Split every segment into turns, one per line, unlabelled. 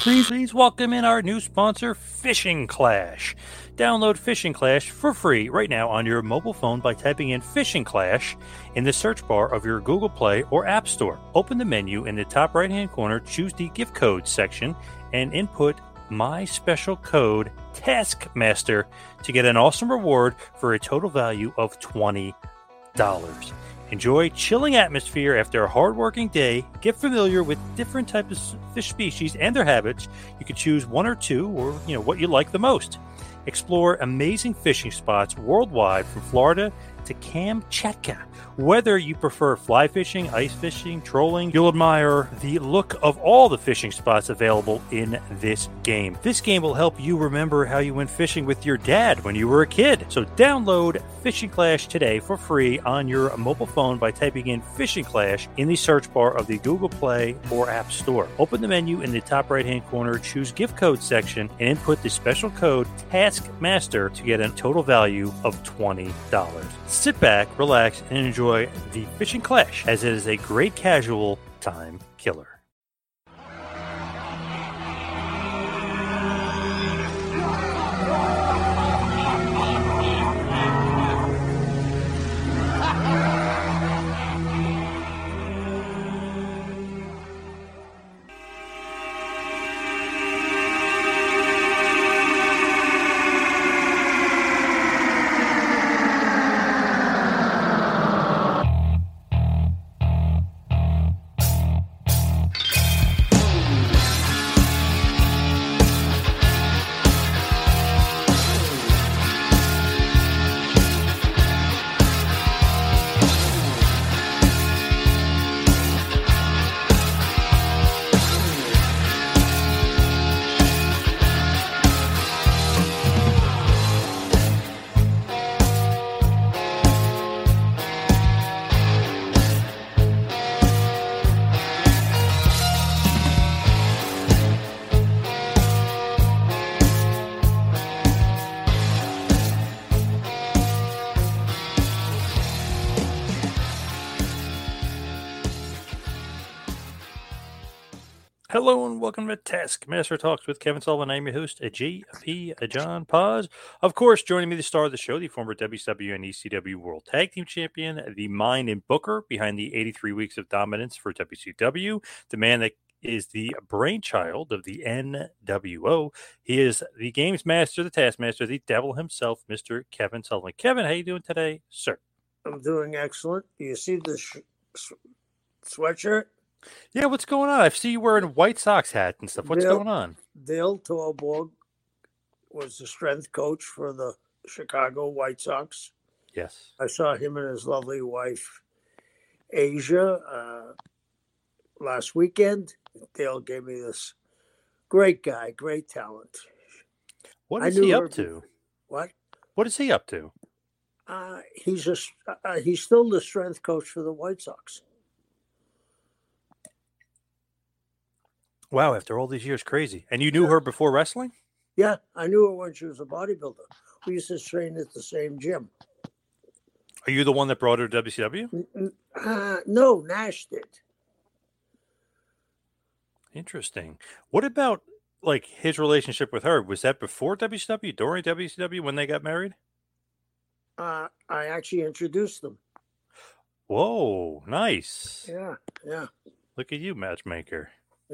Please welcome in our new sponsor, Fishing Clash. Download Fishing Clash for free right now on your mobile phone by typing in Fishing Clash in the search bar of your Google Play or App Store. Open the menu in the top right-hand corner, choose the gift code section, and input my special code Taskmaster to get an awesome reward for a total value of $20. Enjoy chilling atmosphere after a hard-working day. Get familiar with different types of fish species and their habits. You can choose one or two, or what you like the most. Explore amazing fishing spots worldwide from Florida to Kamchatka. Whether you prefer fly fishing, ice fishing, trolling, you'll admire the look of all the fishing spots available in this game. This game will help you remember how you went fishing with your dad when you were a kid. So download Fishing Clash today for free on your mobile phone by typing in Fishing Clash in the search bar of the Google Play or App Store. Open the menu in the top right-hand corner, choose gift code section, and input the special code Taskmaster to get a total value of $20. Sit back, relax, and enjoy the Fishing Clash, as it is a great casual time killer. Hello and welcome to Taskmaster Talks with Kevin Sullivan. I'm your host, G.P. John Paz. Of course, joining me, the star of the show, the former WCW and ECW World Tag Team Champion, the mind and booker behind the 83 weeks of dominance for WCW, the man that is the brainchild of the NWO. He is the Games Master, the Taskmaster, the devil himself, Mr. Kevin Sullivan. Kevin, how you doing today, sir?
I'm doing excellent. Do you see the sweatshirt?
Yeah, what's going on? I see you wearing White Sox hat and stuff. What's going on?
Dale Torborg was the strength coach for the Chicago White Sox.
Yes.
I saw him and his lovely wife, Asia, last weekend. Dale gave me this great guy, great talent.
What is he up to?
What?
What is he up to?
He's still the strength coach for the White Sox.
Wow, after all these years, crazy. And you knew her before wrestling?
Yeah, I knew her when she was a bodybuilder. We used to train at the same gym.
Are you the one that brought her to WCW?
No, Nash did.
Interesting. What about like his relationship with her? Was that before WCW, during WCW, when they got married?
I actually introduced them.
Whoa, nice.
Yeah.
Look at you, matchmaker.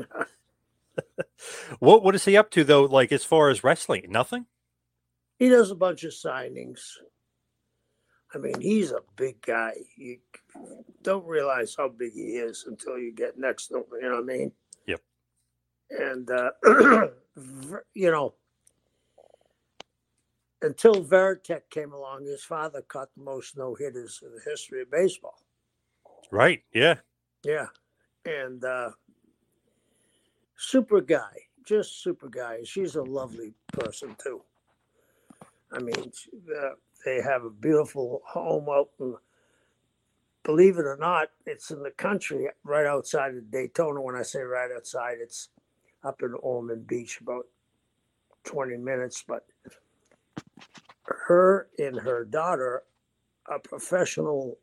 What is he up to, though, like as far as wrestling? Nothing?
He does a bunch of signings. I mean, he's a big guy. You don't realize how big he is until you get next to him. You know what I mean?
Yep.
And, until Veritek came along, his father caught the most no-hitters in the history of baseball.
Right, yeah.
Yeah. And super guy, just super guy. She's a lovely person, too. I mean, they have a beautiful home out in, believe it or not, it's in the country right outside of Daytona. When I say right outside, it's up in Ormond Beach, about 20 minutes. But her and her daughter are professional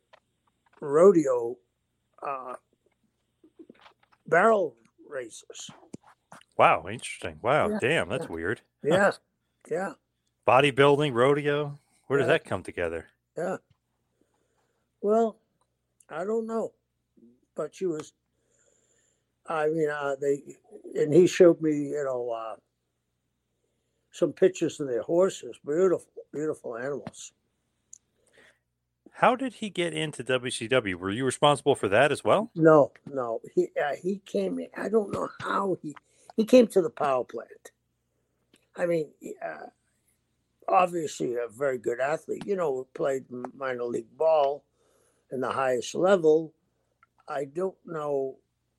rodeo barrel racers.
Wow, interesting. Wow,
Yeah,
damn,
yeah,
that's weird. Huh.
yeah, yeah,
Bodybuilding, rodeo. Where does
yeah,
that come together?
yeah. Well, I don't know, but she was. I mean, and he showed me, some pictures of their horses. Beautiful, beautiful animals.
How did he get into WCW? Were you responsible for that as well?
No, no, he came. I don't know how he came to the power plant. I mean, obviously a very good athlete. Played minor league ball in the highest level. I don't know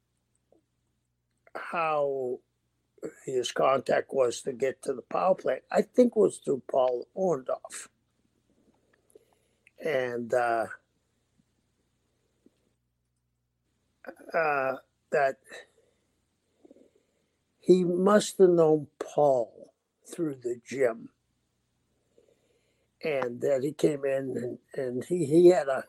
how his contact was to get to the power plant. I think it was through Paul Orndorff. And that he must have known Paul through the gym. And that he came in and he had a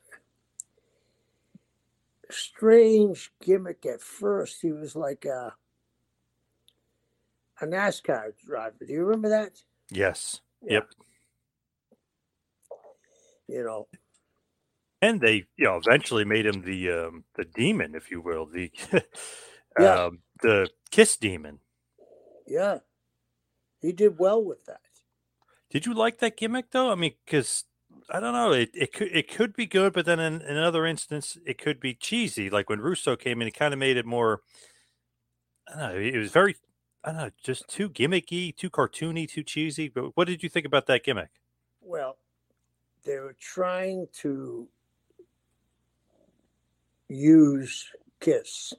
strange gimmick at first. He was like a NASCAR driver. Do you remember that?
Yes.
Yeah.
Yep.
You know.
And they, eventually made him the demon, if you will,
Yeah.
The Kiss Demon.
Yeah. He did well with that.
Did you like that gimmick though? I mean, because I don't know, it could be good, but then in another instance, it could be cheesy. Like when Russo came in, he kind of made it more. I don't know. It was very, I don't know, just too gimmicky, too cartoony, too cheesy. But what did you think about that gimmick?
Well, they were trying to use Kiss.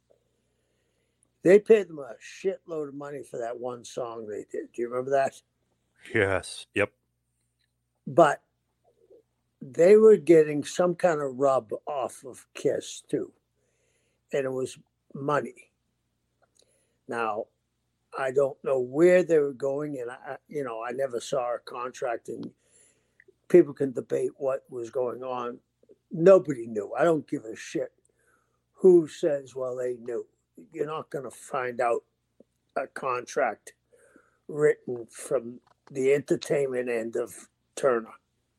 They paid them a shitload of money for that one song they did. Do you remember that?
Yes. Yep.
But they were getting some kind of rub off of Kiss too, and it was money. Now, I don't know where they were going, and I never saw a contract, and people can debate what was going on. Nobody knew. I don't give a shit who says, well, they knew. You're not going to find out a contract written from the entertainment end of Turner.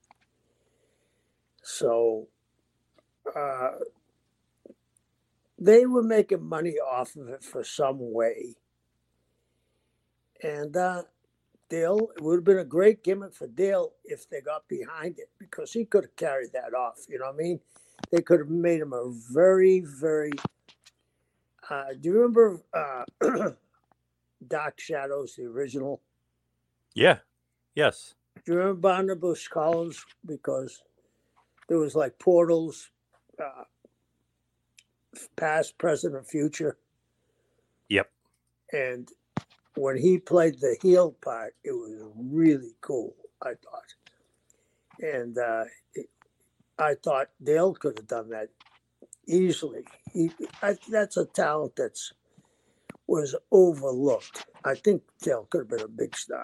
So they were making money off of it for some way. And Dale, it would have been a great gimmick for Dale if they got behind it, because he could have carried that off. You know what I mean? They could have made him a very, very. Do you remember Dark Shadows, the original?
Yeah. Yes.
Do you remember Barnabas Collins? Because there was like portals, past, present, and future.
Yep.
And when he played the heel part, it was really cool, I thought. And I thought Dale could have done that easily. That's a talent that was overlooked. I think Dale could have been a big star.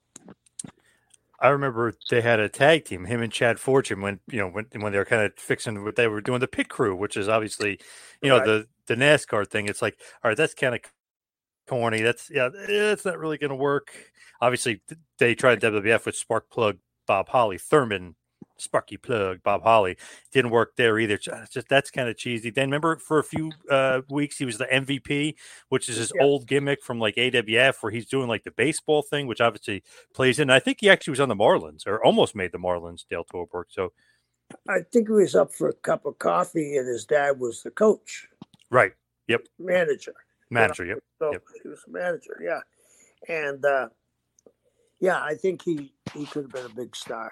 I remember they had a tag team, him and Chad Fortune, when they were kind of fixing what they were doing, the pit crew, which is obviously,
Right.
the NASCAR thing. It's like, all right, that's kind of corny. It's not really going to work. Obviously, they tried WWF with Spark Plug Bob Holly, Thurman Sparky Plug Bob Holly. Didn't work there either. Just that's kind of cheesy. Then remember for a few weeks he was the MVP, which is his old gimmick from like AWF, where he's doing like the baseball thing, which obviously plays in. I think he actually was on the Marlins, or almost made the Marlins, Dale Torborg. So
I think he was up for a cup of coffee, and his dad was the coach.
Right. Yep.
Manager.
Yep.
So
yep.
he was a manager. Yeah. And I think he could have been a big star.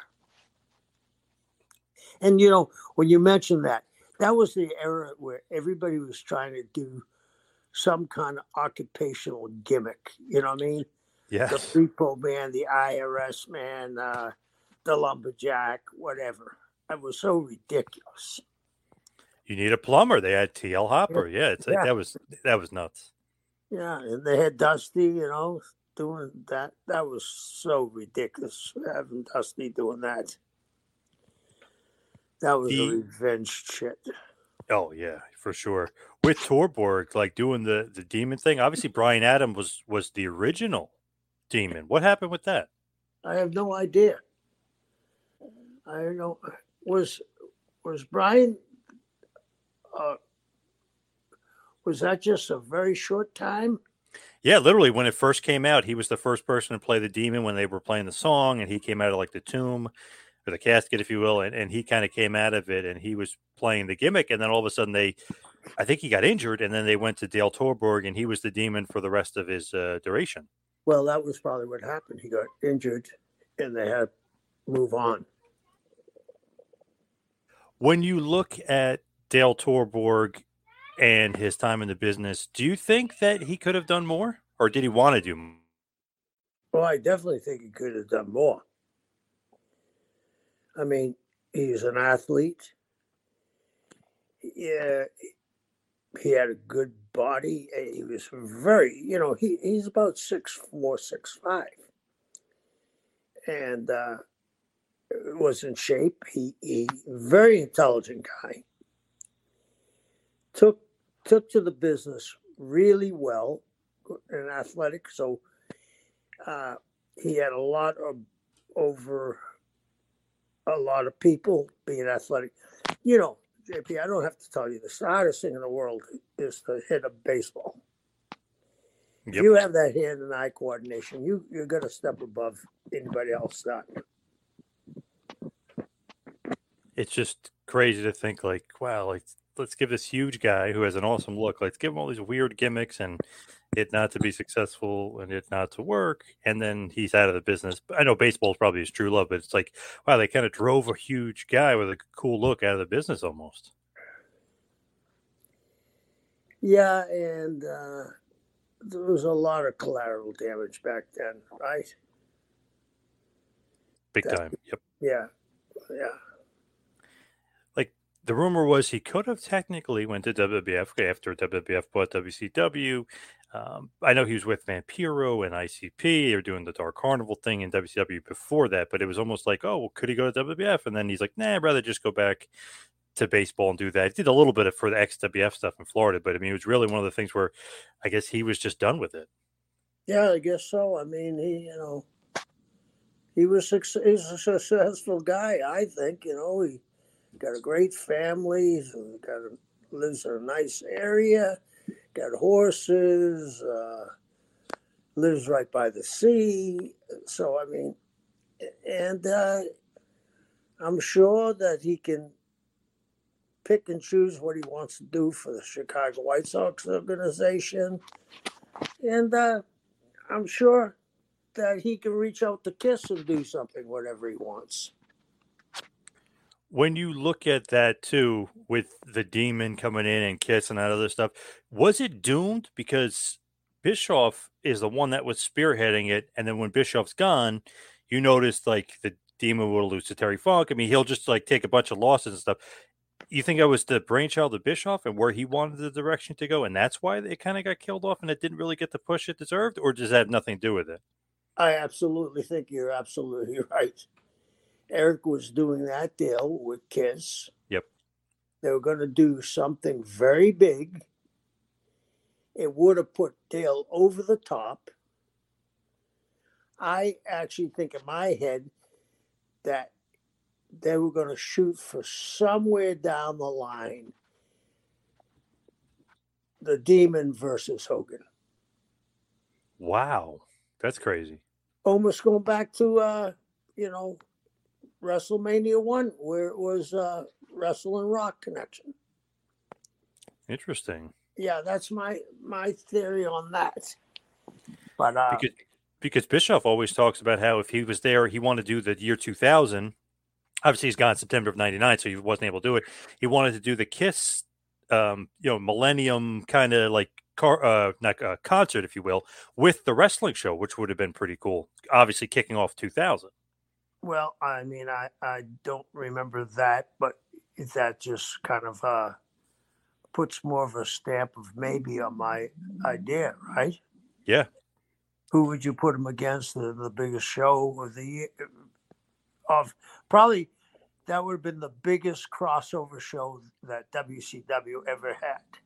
And when you mentioned that was the era where everybody was trying to do some kind of occupational gimmick. You know what I mean?
Yeah.
The repo man, the IRS man, the lumberjack, whatever. It was so ridiculous.
You need a plumber. They had TL Hopper. Yeah, it's like that was nuts.
Yeah, and they had Dusty, doing that. That was so ridiculous, having Dusty doing that. That was a revenge shit.
Oh, yeah, for sure. with Torborg, like doing the demon thing. Obviously, Brian Adams was the original demon. What happened with that?
I have no idea. I don't know. Was was Brian? Uh, was that just a very short time?
Yeah, literally, when it first came out, he was the first person to play the demon when they were playing the song, and he came out of like the tomb or the casket, if you will, and he kind of came out of it, and he was playing the gimmick, and then all of a sudden I think he got injured, and then they went to Dale Torborg, and he was the demon for the rest of his duration.
Well, that was probably what happened. He got injured, and they had to move on.
When you look at Dale Torborg and his time in the business, do you think that he could have done more, or did he want to do more?
Well, I definitely think he could have done more. I mean, he's an athlete. Yeah, he had a good body. He was very, he's about 6'4", 6'5", and was in shape. He very intelligent guy. Took to the business really well and athletic. So he had a lot of over a lot of people being athletic. JP, I don't have to tell you this. The hardest thing in the world is to hit a baseball. Yep. If you have that hand and eye coordination, you're going to step above anybody else. That.
It's just crazy to think, like, wow, like, let's give this huge guy who has an awesome look, let's give him all these weird gimmicks and it not to be successful and it not to work, and then he's out of the business. I know baseball is probably his true love, but it's like, wow, they kind of drove a huge guy with a cool look out of the business almost.
Yeah, and there was a lot of collateral damage back then, right?
Big time. Yep.
Yeah.
Like, the rumor was he could have technically went to WWF after WWF bought WCW. I know he was with Vampiro and ICP. They were doing the Dark Carnival thing in WCW before that, but it was almost like, oh, well, could he go to WWF? And then he's like, nah, I'd rather just go back to baseball and do that. He did a little bit for the ex-WWF stuff in Florida, but I mean, it was really one of the things where I guess he was just done with it.
Yeah, I guess so. I mean, he's a successful guy, I think. He got a great family. Lives in a nice area. Got horses. Lives right by the sea. So I mean, and I'm sure that he can pick and choose what he wants to do for the Chicago White Sox organization, and I'm sure that he can reach out to Kiss and do something, whatever he wants.
When you look at that too, with the Demon coming in and Kiss and that other stuff, was it doomed? Because Bischoff is the one that was spearheading it, and then when Bischoff's gone, you notice like the Demon will lose to Terry Funk. I mean, he'll just like take a bunch of losses and stuff. You think that was the brainchild of Bischoff and where he wanted the direction to go, and that's why it kind of got killed off and it didn't really get the push it deserved, or does that have nothing to do with it?
I absolutely think you're absolutely right. Eric was doing that deal with Kiss.
Yep.
They were going to do something very big. It would have put Dale over the top. I actually think in my head that they were going to shoot for somewhere down the line the Demon versus Hogan.
Wow. That's crazy.
Almost going back to, WrestleMania 1, where it was Wrestle and Rock connection.
Interesting.
Yeah, that's my theory on that. But
because Bischoff always talks about how if he was there, he wanted to do the year 2000. Obviously, he's gone in September of '99, so he wasn't able to do it. He wanted to do the Kiss, Millennium kind of like concert, if you will, with the wrestling show, which would have been pretty cool. Obviously, kicking off 2000.
Well, I mean, I don't remember that, but that just kind of puts more of a stamp of maybe on my idea, right?
Yeah.
Who would you put him against? The biggest show of the year? Probably that would have been the biggest crossover show that WCW ever had.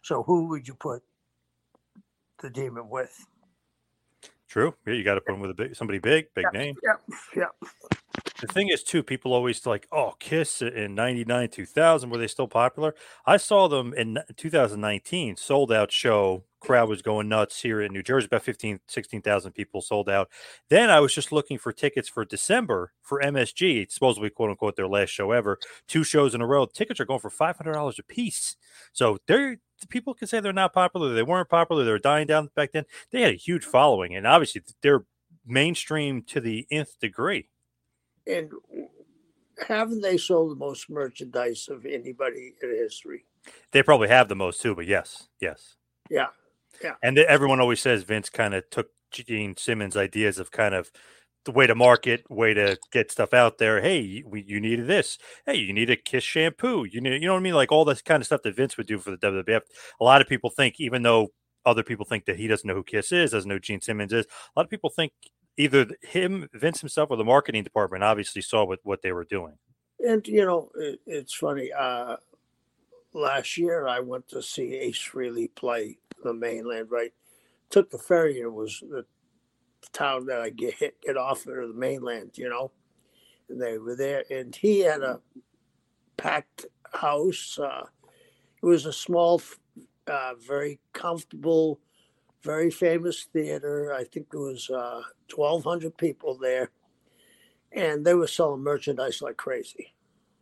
So who would you put the Demon with?
True. Yeah, you got to put him with somebody big name.
Yeah.
The thing is, too, people always like, oh, Kiss in 99, 2000, were they still popular? I saw them in 2019, sold out show. Crowd was going nuts here in New Jersey, about 15, 16,000 people sold out. Then I was just looking for tickets for December for MSG, supposedly, quote unquote, their last show ever. 2 shows in a row. Tickets are going for $500 a piece. So people can say they're not popular. They weren't popular. They were dying down back then. They had a huge following, and obviously they're mainstream to the nth degree.
And haven't they sold the most merchandise of anybody in history?
They probably have the most too, but yes.
Yeah.
And everyone always says Vince kind of took Gene Simmons' ideas of kind of the way to market, way to get stuff out there. Hey, you needed this. Hey, you need a Kiss shampoo. You know what I mean? Like all this kind of stuff that Vince would do for the WWF. A lot of people think, even though other people think that he doesn't know who Kiss is, doesn't know who Gene Simmons is, a lot of people think either Vince himself, or the marketing department obviously saw what they were doing.
And, it's funny. Last year, I went to see Ace Frehley play the mainland, right? Took the ferry. It was the town that I get off of the mainland, And they were there. And he had a packed house. It was a small, very comfortable, very famous theater. I think there was 1,200 people there. And they were selling merchandise like crazy.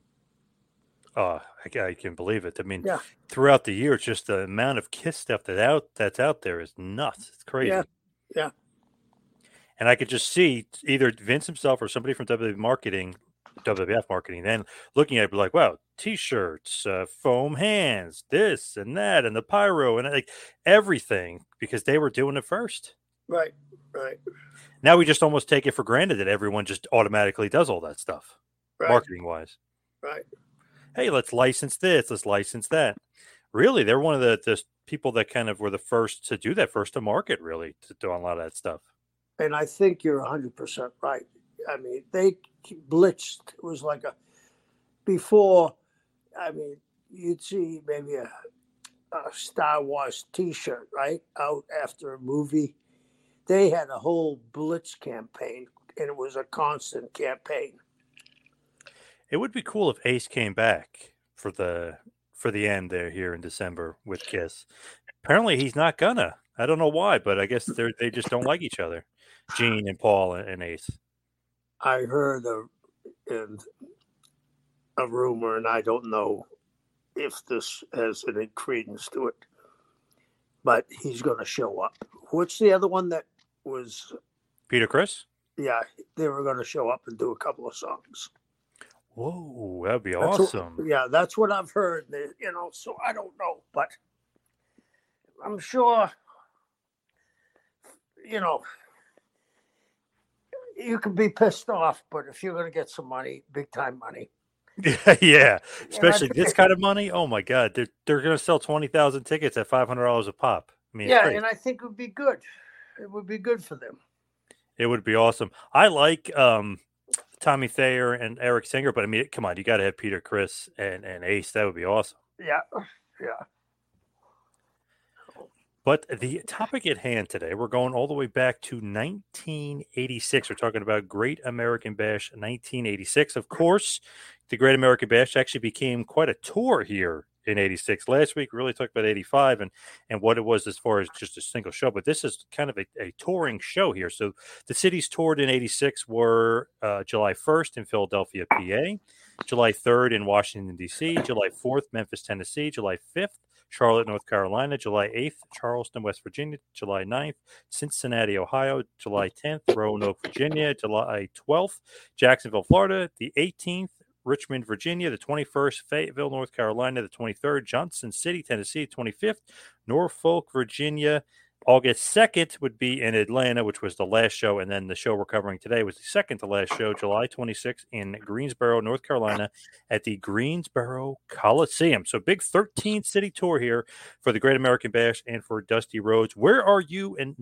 I can believe it. I mean,
Yeah.
Throughout the year, it's just the amount of Kiss stuff that's out there is nuts. It's crazy.
Yeah.
And I could just see either Vince himself or somebody from WWF marketing, then looking at it, like, wow, T-shirts, foam hands, this and that, and the pyro, and like everything, because they were doing it first.
Right.
Now we just almost take it for granted that everyone just automatically does all that stuff, marketing-wise.
Right.
Hey, let's license this, let's license that. Really, they're one of the people that kind of were the first to do that, first to market, really, to do a lot of that stuff.
And I think you're 100% right. I mean, they blitzed. It was like before, you'd see maybe a Star Wars T-shirt, right, out after a movie. They had a whole blitz campaign, and it was a constant campaign.
It would be cool if Ace came back for the end there here in December with Kiss. Apparently, he's not gonna. I don't know why, but I guess they just don't like each other, Gene and Paul and Ace.
I heard a rumor, and I don't know if this has any credence to it, but he's going to show up. What's the other one that was?
Peter Criss?
Yeah, they were going to show up and do a couple of songs.
Whoa, that'd be awesome.
That's what I've heard, so I don't know, but I'm sure, you can be pissed off, but if you're going to get some money, big time money.
Yeah, especially this kind of money. Oh my God, they're going to sell 20,000 tickets at $500 a pop. I mean,
yeah, and I think it would be good. It would be good for them.
It would be awesome. I like Tommy Thayer and Eric Singer, but I mean, come on, you got to have Peter Criss and Ace. That would be awesome.
Yeah.
But the topic at hand today, we're going all the way back to 1986. We're talking about Great American Bash 1986. Of course, the Great American Bash actually became quite a tour here in 86. Last week, we really talked about 85 and what it was as far as just a single show. But this is kind of a touring show here. So the cities toured in 86 were July 1st in Philadelphia, PA, July 3rd in Washington, D.C., July 4th, Memphis, Tennessee, July 5th, Charlotte, North Carolina, July 8th, Charleston, West Virginia, July 9th, Cincinnati, Ohio, July 10th, Roanoke, Virginia, July 12th, Jacksonville, Florida, the 18th, Richmond, Virginia, the 21st, Fayetteville, North Carolina, the 23rd, Johnson City, Tennessee, 25th, Norfolk, Virginia. August 2nd would be in Atlanta, which was the last show, and then the show we're covering today was the second to last show, July 26th in Greensboro, North Carolina, at the Greensboro Coliseum. So big 13-city tour here for the Great American Bash and for Dusty Rhodes. Where are you in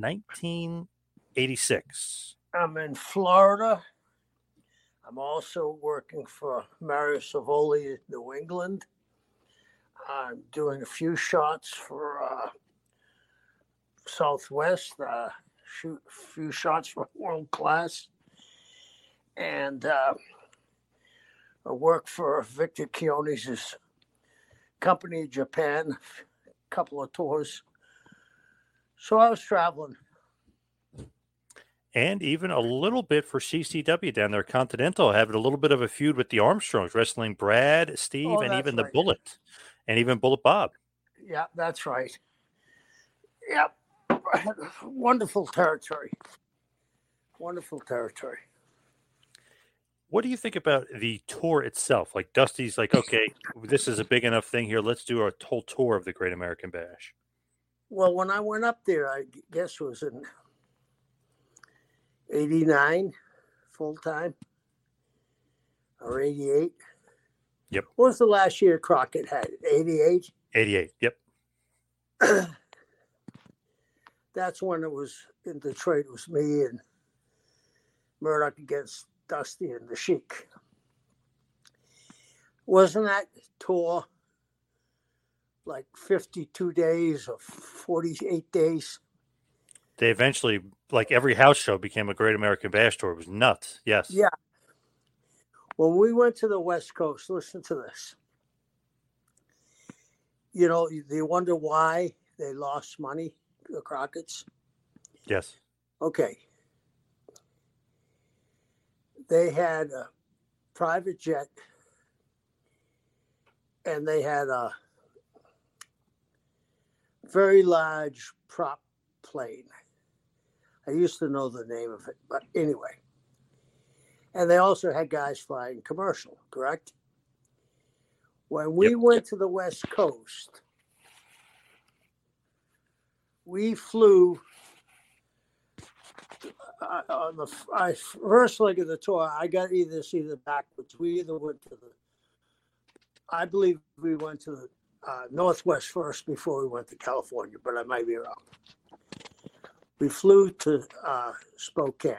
1986?
I'm in Florida. I'm also working for Mario Savoli in New England. I'm doing a few shots for Southwest, shoot a few shots for World Class, and I work for Victor Keone's company in Japan, a couple of tours. So I was traveling.
And even a little bit for CCW down there, Continental, having a little bit of a feud with the Armstrongs, wrestling Brad, Steve,
Oh,
and
that's
even the
right.
Bullet, and even Bullet Bob.
Yeah, that's right. Yep. Wonderful territory. Wonderful territory.
What do you think about the tour itself? Like Dusty's like, okay, this is a big enough thing here. Let's do a whole tour of the Great American Bash.
Well, when I went up there, I guess it was in 89 full time or 88.
Yep.
What was the last year Crockett had? 88?
88. Yep.
That's when it was in Detroit. It was me and Murdoch against Dusty and the Sheik. Wasn't that tour like 52 days or 48 days?
They eventually, like every house show, became a Great American Bash tour. It was nuts. Yes.
Yeah. When we went to the West Coast, listen to this. You know, you wonder why they lost money, the Crockett's?
Yes.
Okay. They had a private jet and they had a very large prop plane. I used to know the name of it, but anyway. And they also had guys flying commercial, correct? When we went to the West Coast, we flew on the first leg of the tour. I got either see the backwards. We either went to I believe we went to the Northwest first before we went to California, but I might be wrong. We flew to Spokane.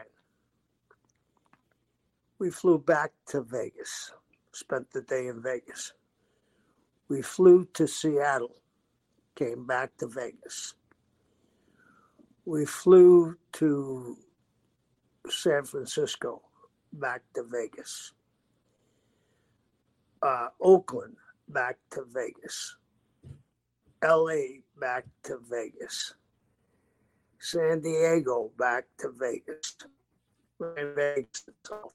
We flew back to Vegas, spent the day in Vegas. We flew to Seattle, came back to Vegas. We flew to San Francisco, back to Vegas. Oakland, back to Vegas. LA, back to Vegas. San Diego, back to Vegas. Vegas itself.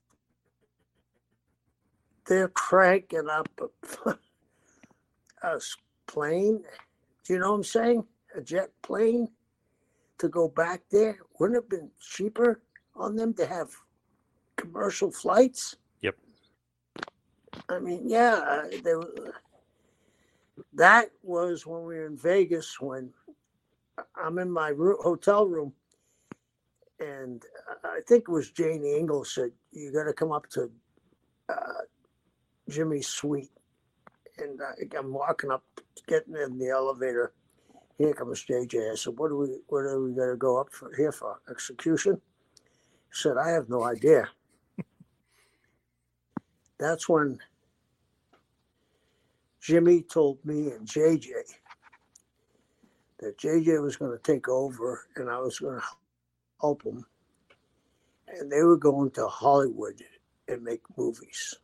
They're cranking up a plane. Do you know what I'm saying? A jet plane to go back there. Wouldn't it have been cheaper on them to have commercial flights?
Yep.
I mean, yeah, that was when we were in Vegas, when I'm in my hotel room, and I think it was Janie Ingalls said, you got to come up to Jimmy's suite. And I'm walking up, getting in the elevator. Here comes JJ. I said, what are we going to go up here for? Execution? He said, I have no idea. That's when Jimmy told me and JJ that JJ was going to take over and I was going to help him. And they were going to Hollywood and make movies.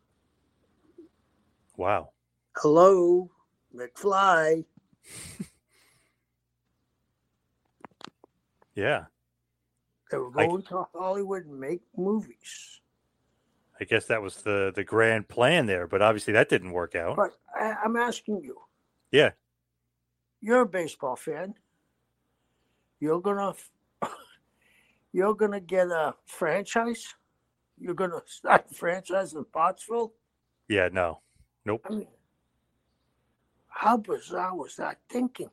Wow.
Hello, McFly.
Yeah.
They were going to Hollywood and make movies.
I guess that was the grand plan there, but obviously that didn't work out.
But I'm asking you.
Yeah.
You're a baseball fan. You're gonna get a franchise. You're gonna start a franchise in Pottsville.
Yeah. No. Nope.
I mean, how bizarre was that thinking?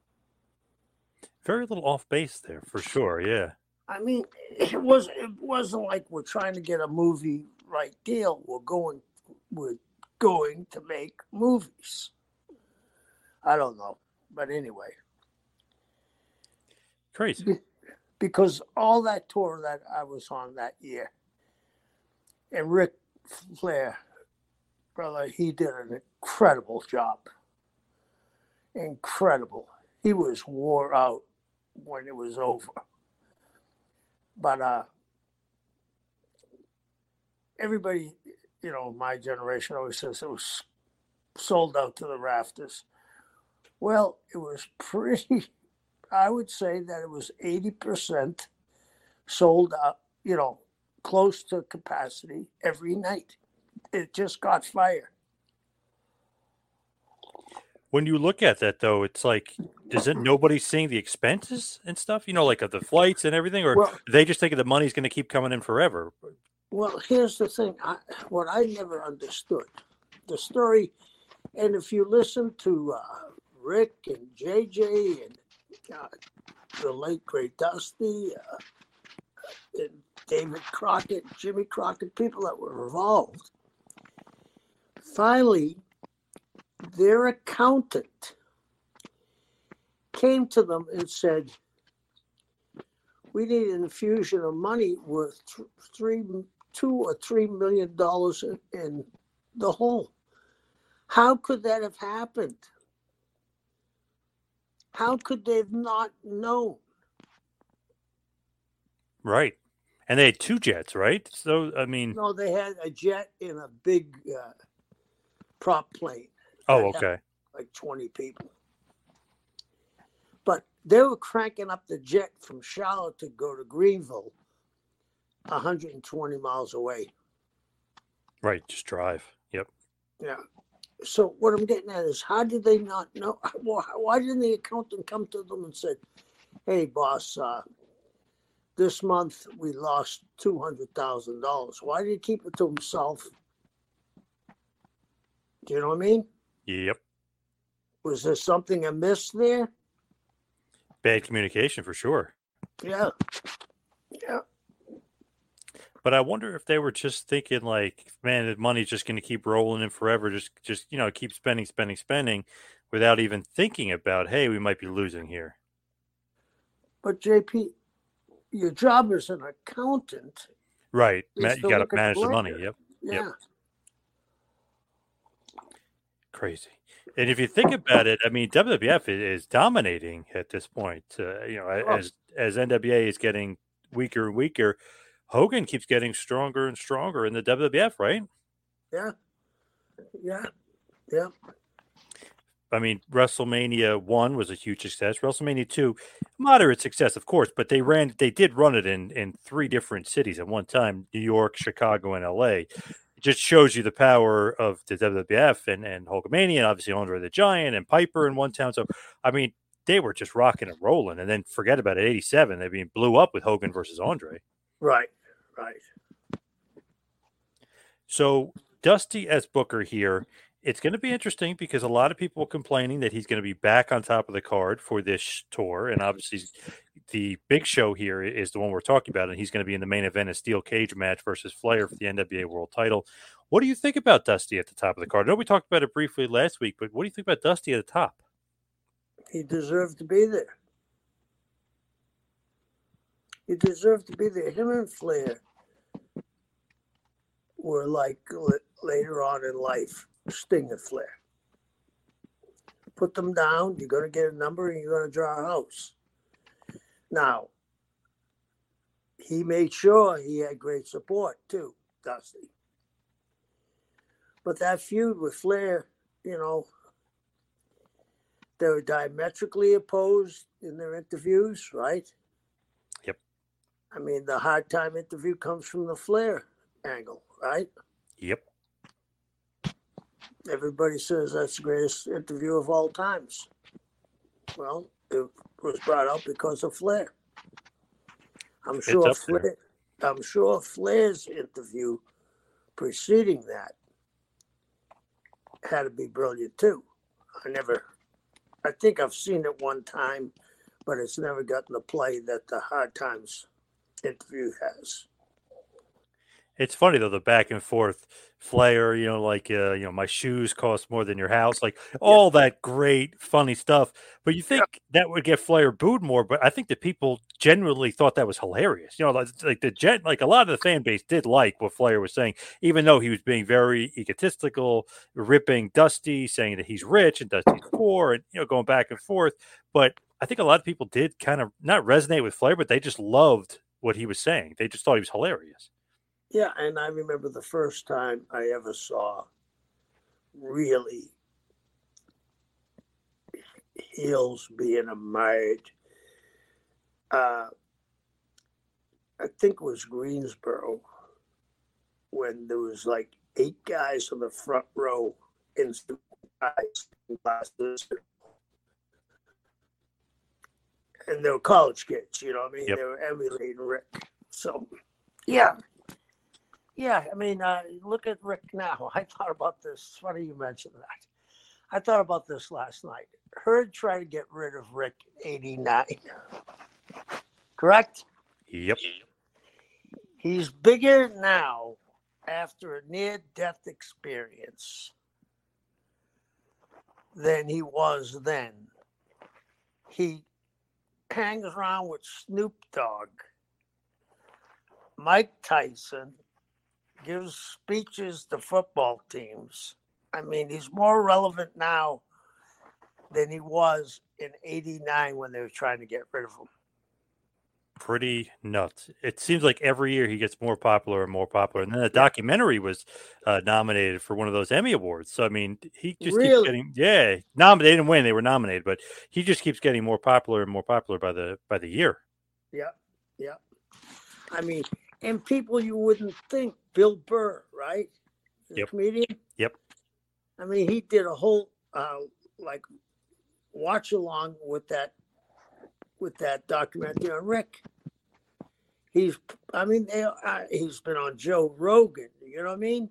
Very little off base there, for sure. Yeah.
I mean, it wasn't like we're trying to get a movie right deal. We're going to make movies. I don't know, but anyway.
Crazy.
Because all that tour that I was on that year, and Ric Flair, brother, he did an incredible job. incredible. He was wore out when it was over. But everybody, my generation always says it was sold out to the rafters. Well, it was pretty, I would say that it was 80% sold out, close to capacity every night. It just got fire.
When you look at that, though, it's like, isn't nobody seeing the expenses and stuff, like of the flights and everything? Or they just think the money's going to keep coming in forever?
Well, here's the thing. What I never understood, the story, and if you listen to Rick and JJ and the late great Dusty and David Crockett, Jimmy Crockett, people that were involved, finally, their accountant came to them and said, we need an infusion of money worth $2 or $3 million in the hole. How could that have happened? How could they have not known?
Right. And they had 2 jets, right? So, I mean...
No, they had a jet and a big prop plane.
Oh, okay.
Like 20 people. But they were cranking up the jet from Charlotte to go to Greenville, 120 miles away.
Right, just drive. Yep.
Yeah. So what I'm getting at is, how did they not know? Why didn't the accountant come to them and said, hey, boss, this month we lost $200,000. Why did he keep it to himself? Do you know what I mean?
Yep.
Was there something amiss there?
Bad communication for sure.
Yeah. Yeah.
But I wonder if they were just thinking like, man, the money's just going to keep rolling in forever. Just keep spending without even thinking about, hey, we might be losing here.
But JP, your job as an accountant.
Right. You got to manage the money. Yep.
Yeah.
Yep. Crazy. And if you think about it, I mean, WWF is dominating at this point. As NWA is getting weaker and weaker, Hogan keeps getting stronger and stronger in the WWF, right?
Yeah. Yeah. Yeah.
I mean, WrestleMania 1 was a huge success. WrestleMania 2, moderate success, of course, but they did run it in 3 different cities at one time, New York, Chicago, and LA. It just shows you the power of the WWF and Hulkamania, and obviously Andre the Giant and Piper in one town. So, I mean, they were just rocking and rolling. And then forget about it, 87, they blew up with Hogan versus Andre.
Right.
So, Dusty as Booker here, it's going to be interesting because a lot of people are complaining that he's going to be back on top of the card for this tour. And obviously, the big show here is the one we're talking about, and he's going to be in the main event, a steel cage match versus Flair for the NWA World Title. What do you think about Dusty at the top of the card? I know we talked about it briefly last week, but what do you think about Dusty at the top?
He deserved to be there. He deserved to be there. Him and Flair were like later on in life, Sting and Flair. Put them down, you're going to get a number and you're going to draw a house. Now, he made sure he had great support too, Dusty. But that feud with Flair, they were diametrically opposed in their interviews, right?
Yep.
I mean, the hard time interview comes from the Flair angle, right?
Yep.
Everybody says that's the greatest interview of all times. Well, it was brought out because of Flair. I'm sure Flair's interview preceding that had to be brilliant too. I think I've seen it one time, but it's never gotten the play that the Hard Times interview has.
It's funny though, the back and forth Flair, my shoes cost more than your house, like
Yeah,
all that great funny stuff. But you
yeah,
think that would get Flair booed more, but I think that people genuinely thought that was hilarious. Like a lot of the fan base did like what Flair was saying, even though he was being very egotistical, ripping Dusty, saying that he's rich and Dusty's poor, and going back and forth. But I think a lot of people did kind of not resonate with Flair, but they just loved what he was saying. They just thought he was hilarious.
yeah. And I remember the first time I ever saw really heels being admired. Uh, I think it was Greensboro when there was like 8 guys on the front row in glasses, and they were college kids. You know what I mean?
Yep.
They were emulating Rick. So, yeah, yeah. I mean, look at Rick now. I thought about this. It's funny you mentioned that. I thought about this last night. Herd tried to get rid of Rick in '89. Correct?
Yep.
He's bigger now after a near-death experience than he was then. He hangs around with Snoop Dogg, Mike Tyson, gives speeches to football teams. I mean, he's more relevant now than he was in '89 when they were trying to get rid of him.
Pretty nuts. It seems like every year he gets more popular and more popular. And then the documentary was nominated for one of those Emmy Awards. So, I mean, he just keeps getting, nominated. They didn't win. They were nominated, but he just keeps getting more popular and more popular by the year.
Yeah, yeah. I mean, and people you wouldn't think, Bill Burr, right? The comedian.
Yep.
I mean, he did a whole watch along with that documentary on Rick. He's been on Joe Rogan. You know what I mean?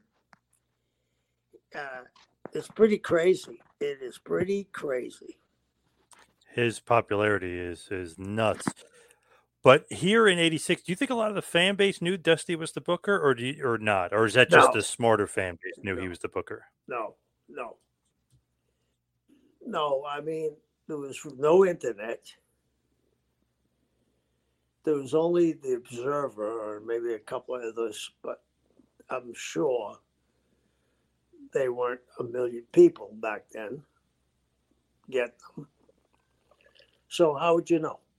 It's pretty crazy. It is pretty crazy.
His popularity is nuts. But here in '86, do you think a lot of the fan base knew Dusty was the booker, or not? Or is that just the smarter fan base knew he was the booker?
No. I mean, there was no internet. There was only the Observer or maybe a couple of others, but I'm sure they weren't a million people back then. Get them. So how would you know?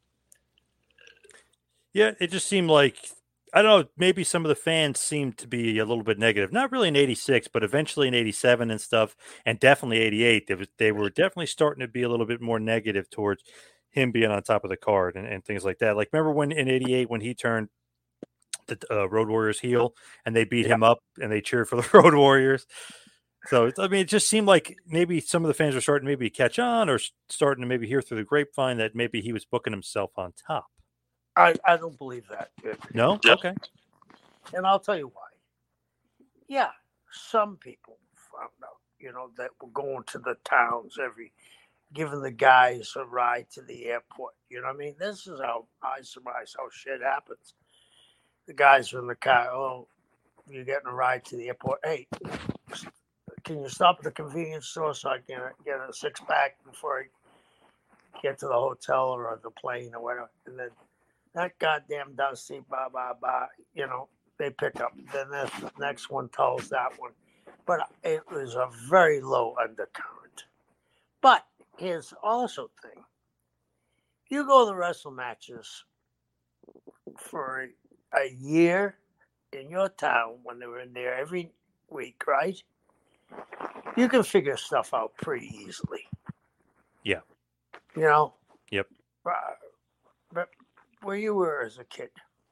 Yeah, it just seemed like, I don't know, maybe some of the fans seemed to be a little bit negative. Not really in '86, but eventually in '87 and stuff, and definitely '88. They were definitely starting to be a little bit more negative towards him being on top of the card and things like that. Like, remember when in '88 when he turned the Road Warriors heel and they beat him up and they cheered for the Road Warriors? So, I mean, it just seemed like maybe some of the fans were starting to maybe catch on or starting to maybe hear through the grapevine that maybe he was booking himself on top.
I don't believe that.
No? Okay.
And I'll tell you why. Yeah, some people found out, that were going to the towns giving the guys a ride to the airport. You know what I mean? This is how I surmise how shit happens. The guys are in the car. Oh, you're getting a ride to the airport. Hey, can you stop at the convenience store so I can get a 6-pack before I get to the hotel or the plane or whatever? And then that goddamn Dusty, blah, blah, blah, they pick up. Then the next one tells that one. But it was a very low undercurrent. But here's also the thing. You go to the wrestle matches for a year in your town when they were in there every week, right? You can figure stuff out pretty easily.
Yeah.
Yep. But where you were as a kid,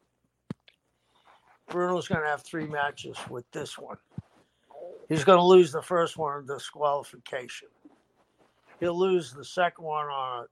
Bruno's going to have 3 matches with this one. He's going to lose the first one in disqualification. He'll lose the second one on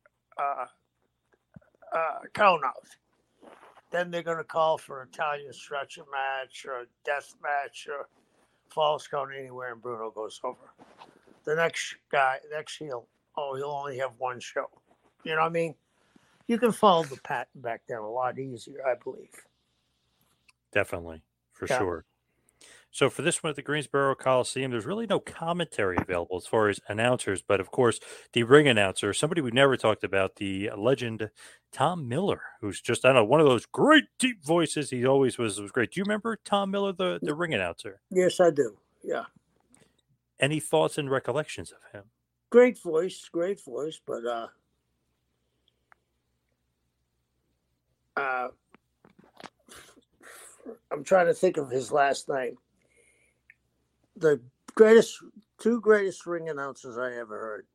a count out. Then they're going to call for an Italian stretcher match or a death match or false count anywhere, and Bruno goes over. The next heel, he'll only have one show. You know what I mean? You can follow the pattern back then a lot easier, I believe.
Definitely. for
Yeah.
sure. So for this one at the Greensboro Coliseum, there's really no commentary available as far as announcers, but of course, the ring announcer, somebody we've never talked about, the legend Tom Miller, who's just, I don't know, one of those great deep voices. He always was great. Do you remember Tom Miller, the ring announcer?
Yes, I do. Yeah.
Any thoughts and recollections of him?
Great voice, but I'm trying to think of his last name. The two greatest ring announcers I ever heard.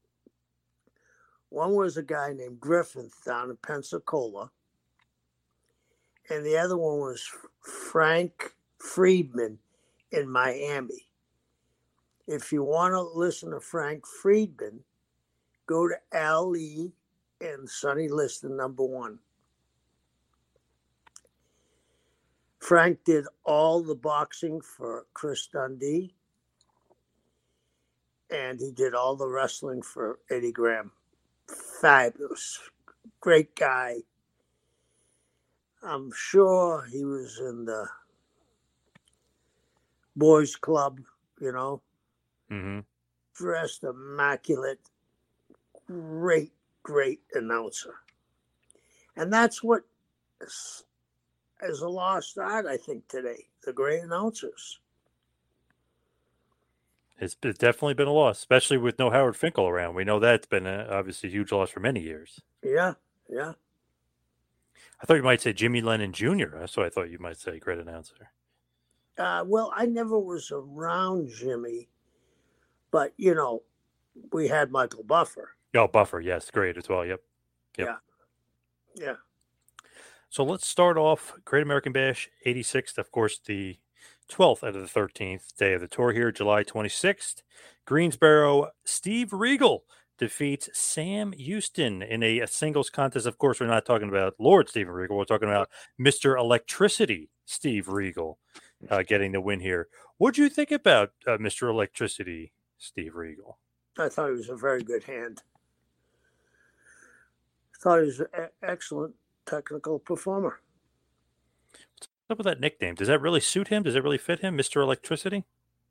One was a guy named Griffith down in Pensacola, and the other one was Frank Friedman in Miami. If you want to listen to Frank Friedman, go to Al Lee and Sonny Liston, #1. Frank did all the boxing for Chris Dundee, and he did all the wrestling for Eddie Graham. Fabulous. Great guy. I'm sure he was in the boys club,
Mm-hmm.
Dressed immaculate. Great announcer. And that's what is a lost art, I think, today. The great announcers.
It's definitely been a loss, especially with no Howard Finkel around. We know that's been obviously a huge loss for many years.
Yeah.
I thought you might say Jimmy Lennon Jr. That's what I thought you might say, great announcer.
Well, I never was around Jimmy, but, we had Michael Buffer.
Oh, Buffer, yes, great as well, yep.
Yeah.
So let's start off Great American Bash 86th, of course, the 12th out of the 13th day of the tour here, July 26th. Greensboro, Steve Regal defeats Sam Houston in a singles contest. Of course, we're not talking about Lord Steven Regal. We're talking about Mr. Electricity Steve Regal getting the win here. What do you think about Mr. Electricity Steve Regal?
I thought he was a very good hand. I thought he was an excellent technical performer.
What's up with that nickname? Does that really suit him? Does it really fit him, Mr. Electricity?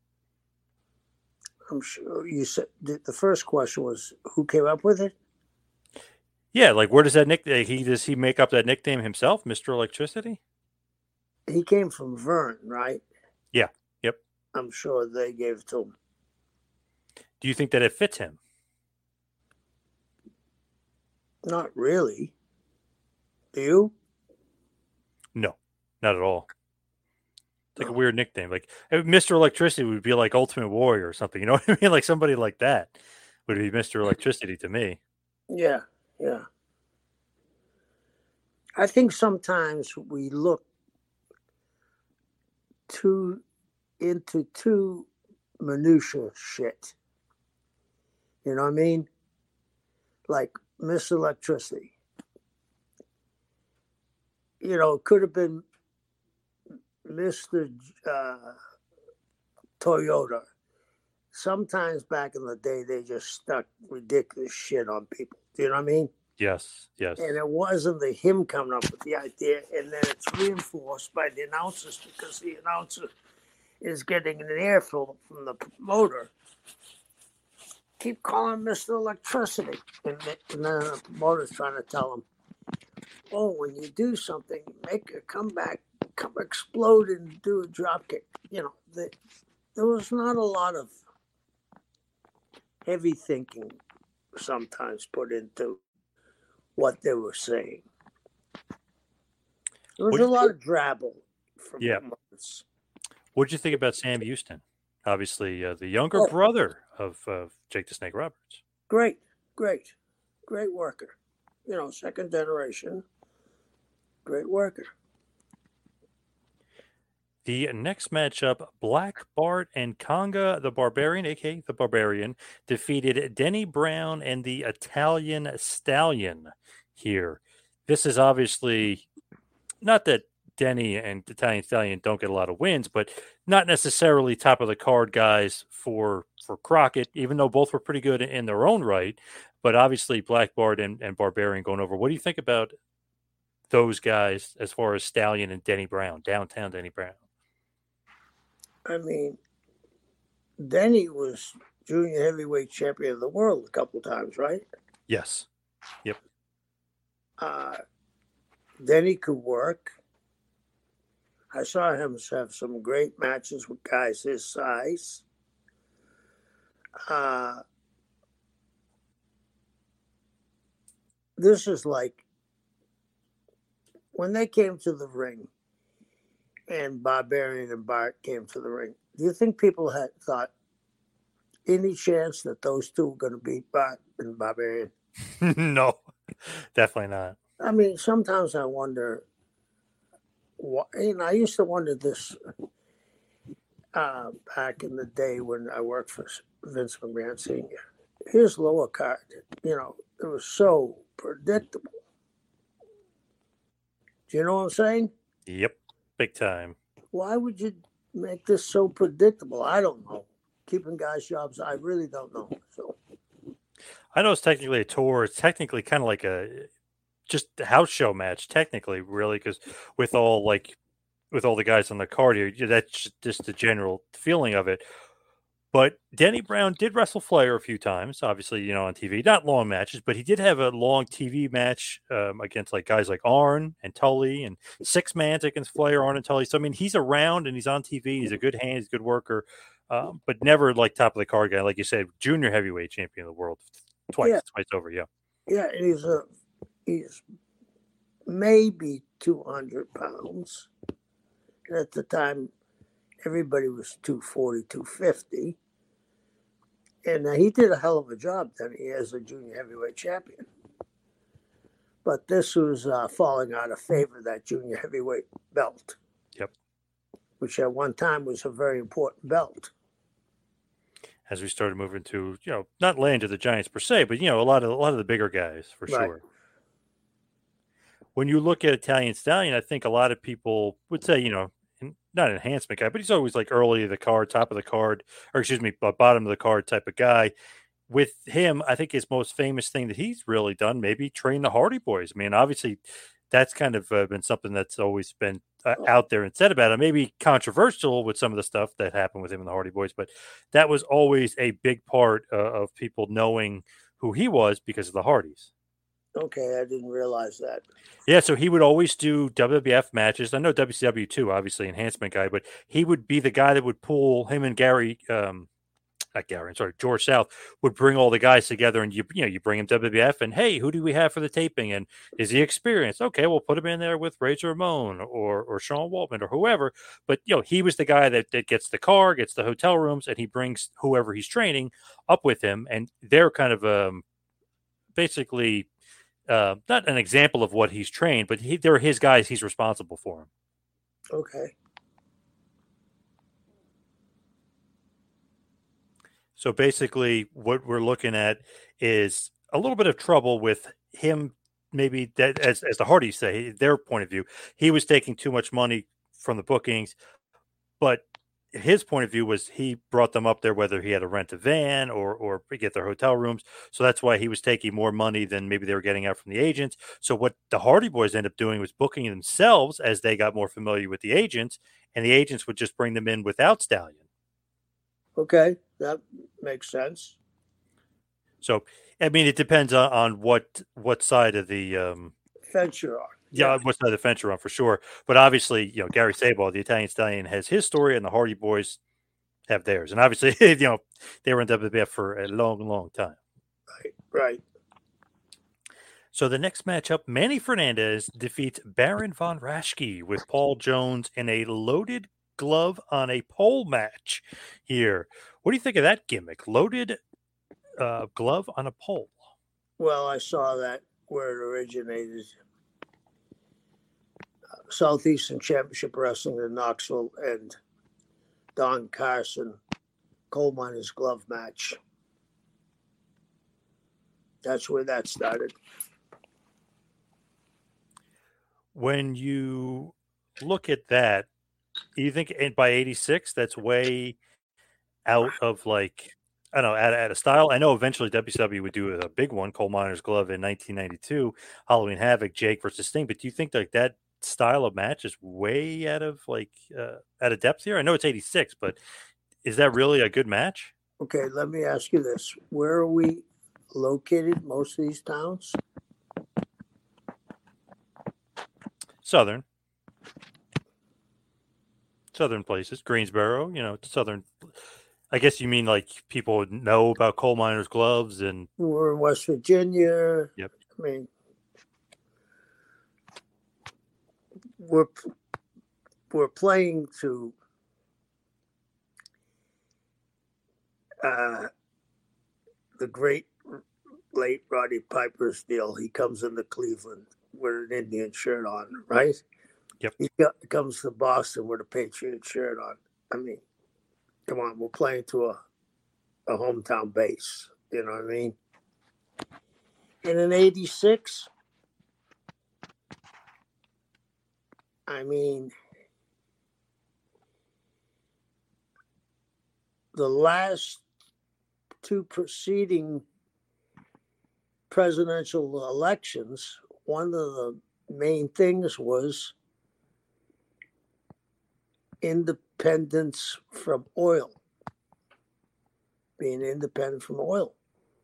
I'm sure you said the first question was who came up with it?
Yeah, like where does that nickname? Does he make up that nickname himself, Mr. Electricity?
He came from Vern, right?
Yeah. Yep.
I'm sure they gave it to him.
Do you think that it fits him?
Not really. Do you?
No, not at all. It's like a weird nickname. Like Mr. Electricity would be like Ultimate Warrior or something. You know what I mean? Like somebody like that would be Mr. Electricity to me.
Yeah. I think sometimes we look into too minutia shit. You know what I mean? Like Miss Electricity. It could have been Mr. Toyota. Sometimes back in the day, they just stuck ridiculous shit on people. Do you know what I mean?
Yes.
And it wasn't him coming up with the idea, and then it's reinforced by the announcers because the announcer is getting an earful from the promoter. Keep calling Mr. Electricity. And then the promoter's trying to tell him, when you do something, make a comeback, explode and do a drop kick. There was not a lot of heavy thinking sometimes put into what they were saying. There was a lot of drabble from promoters.
What did you think about Sam Houston? Obviously, the younger brother of Jake the Snake Roberts.
Great worker. Second generation. Great worker.
The next matchup, Black Bart and Conga the Barbarian, a.k.a. the Barbarian, defeated Denny Brown and the Italian Stallion here. This is obviously not that Denny and Italian Stallion don't get a lot of wins, but not necessarily top of the card guys for Crockett, even though both were pretty good in their own right. But obviously Black Bart and Barbarian going over. What do you think about those guys as far as Stallion and Denny Brown, downtown Denny Brown?
I mean, Denny was junior heavyweight champion of the world a couple times, right?
Yes. Yep.
Denny could work. I saw him have some great matches with guys his size. This is like when they came to the ring and Barbarian and Bart came to the ring. Do you think people had thought any chance that those two were going to beat Bart and Barbarian?
No, definitely not.
I mean, sometimes I wonder. I used to wonder this back in the day when I worked for Vince McMahon Sr. His lower card, it was so predictable. Do you know what I'm saying?
Yep, big time.
Why would you make this so predictable? I don't know. Keeping guys' jobs, I really don't know. So
I know it's technically a tour. It's technically kind of like just a house show match, technically, really, because with all the guys on the card here, that's just the general feeling of it. But Denny Brown did wrestle Flair a few times, obviously, on TV. Not long matches, but he did have a long TV match against guys like Arn and Tully and 6-man against Flair, Arn and Tully. So, I mean, he's around and he's on TV. He's a good hand. He's a good worker, but never top of the card guy. Like you said, junior heavyweight champion of the world twice over. Yeah.
Yeah, he's maybe 200 pounds. And at the time, everybody was 240, 250. And he did a hell of a job then as a junior heavyweight champion. But this was falling out of favor, that junior heavyweight belt.
Yep.
Which at one time was a very important belt.
As we started moving to, not Land of the Giants per se, but, a lot of the bigger guys for sure. When you look at Italian Stallion, I think a lot of people would say, not an enhancement guy, but he's always early of the card, top of the card, or excuse me, bottom of the card type of guy. With him, I think his most famous thing that he's really done, maybe train the Hardy Boys. I mean, obviously, that's kind of been something that's always been out there and said about it. Maybe controversial with some of the stuff that happened with him and the Hardy Boys, but that was always a big part of people knowing who he was because of the Hardys.
Okay, I didn't realize that.
Yeah, so he would always do WWF matches. I know WCW too, obviously, enhancement guy, but he would be the guy that would pull him and George South would bring all the guys together, and you bring him WWF, and hey, who do we have for the taping? And is he experienced? Okay, we'll put him in there with Razor Ramon or Sean Waltman or whoever. But he was the guy that gets the car, gets the hotel rooms, and he brings whoever he's training up with him, and they're kind of basically. Not an example of what he's trained, but they're his guys. He's responsible for them.
Okay.
So basically, what we're looking at is a little bit of trouble with him. Maybe that, as the Hardys say, their point of view, he was taking too much money from the bookings, but his point of view was he brought them up there, whether he had to rent a van or get their hotel rooms. So that's why he was taking more money than maybe they were getting out from the agents. So what the Hardy Boys ended up doing was booking themselves as they got more familiar with the agents, and the agents would just bring them in without Stallion.
Okay, that makes sense.
So, I mean, it depends on what side of the
fence you're on.
Yeah, what's the fence you're on for sure. But obviously, Gary Sable, the Italian Stallion, has his story, and the Hardy Boys have theirs. And obviously, they were in WWF for a long, long time.
Right.
So the next matchup, Manny Fernandez defeats Baron von Raschke with Paul Jones in a loaded glove on a pole match here. What do you think of that gimmick? Loaded glove on a pole.
Well, I saw that where it originated. Southeastern Championship Wrestling in Knoxville and Don Carson coal miners glove match. That's where that started.
When you look at that, you think by 86, that's way out of I don't know, out of style. I know eventually WCW would do a big one, coal miners glove in 1992, Halloween Havoc, Jake versus Sting. But do you think that style of match is way out of depth here? I know it's 86, but is that really a good match?
Okay, let me ask you this. Where are we located, most of these towns?
Southern places, Greensboro, southern. I guess you mean like people know about coal miners' gloves and.
We're in West Virginia.
Yep.
I mean, we're playing to the great late Roddy Piper's deal. He comes into Cleveland with an Indian shirt on, right?
Yep.
He comes to Boston with a Patriot shirt on. I mean, come on, we're playing to a hometown base. You know what I mean? And in '86, I mean, the last two preceding presidential elections, one of the main things was independence from oil, being independent from oil.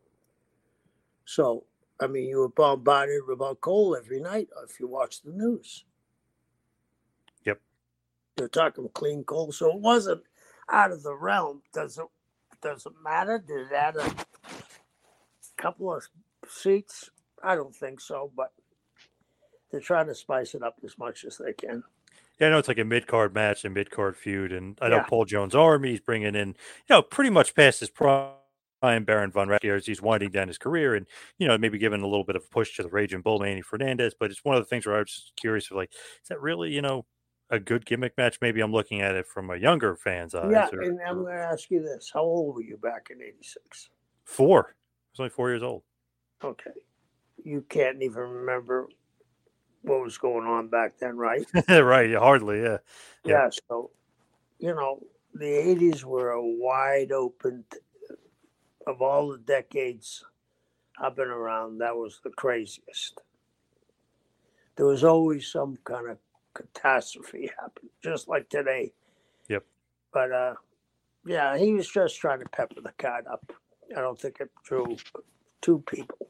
So, I mean, you were bombarded about coal every night if you watched the news.
Yep.
They're talking clean coal, so it wasn't out of the realm. Does it matter? Did it add a couple of seats? I don't think so, but they're trying to spice it up as much as they can.
Yeah, I know it's like a mid-card match and mid-card feud, and I know Paul Jones' Army's bringing in, pretty much past his prime, Baron von Raschke as he's winding down his career, and maybe giving a little bit of a push to the Raging Bull, Manny Fernandez. But it's one of the things where I was just curious, like, is that really, a good gimmick match? Maybe I'm looking at it from a younger fan's eyes.
Yeah, and I'm going to ask you this: how old were you back in '86?
4. I was only 4 years old.
Okay, you can't even remember what was going on back then, right?
Right, hardly, yeah.
Yeah, so, the 80s were a wide open, of all the decades I've been around, that was the craziest. There was always some kind of catastrophe happen, just like today.
Yep.
But, yeah, he was just trying to pepper the card up. I don't think it drew 2 people.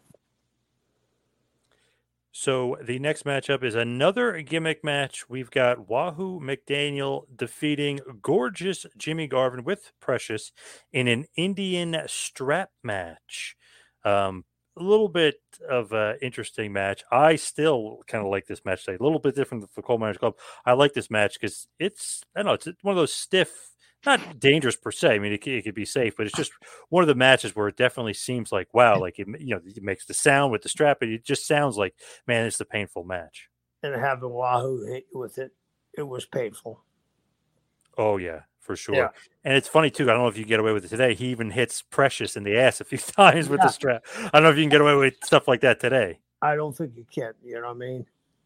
So the next matchup is another gimmick match. We've got Wahoo McDaniel defeating gorgeous Jimmy Garvin with Precious in an Indian strap match. A little bit of an interesting match. I still kind of like this match today. A little bit different from the Coal Miners Club. I like this match because it's one of those stiff, not dangerous per se. I mean, it could be safe, but it's just one of the matches where it definitely seems like, wow, like it makes the sound with the strap, and it just sounds like, man, it's a painful match.
And having Wahoo hit you with it, it was painful.
Oh yeah, for sure. Yeah. And it's funny too. I don't know if you get away with it today. He even hits Precious in the ass a few times with the strap. I don't know if you can get away with stuff like that today.
I don't think you can. You know what I mean?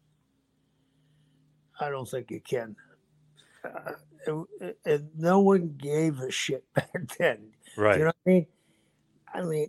I don't think you can. And no one gave a shit back then.
Right.
You know what I mean? I mean,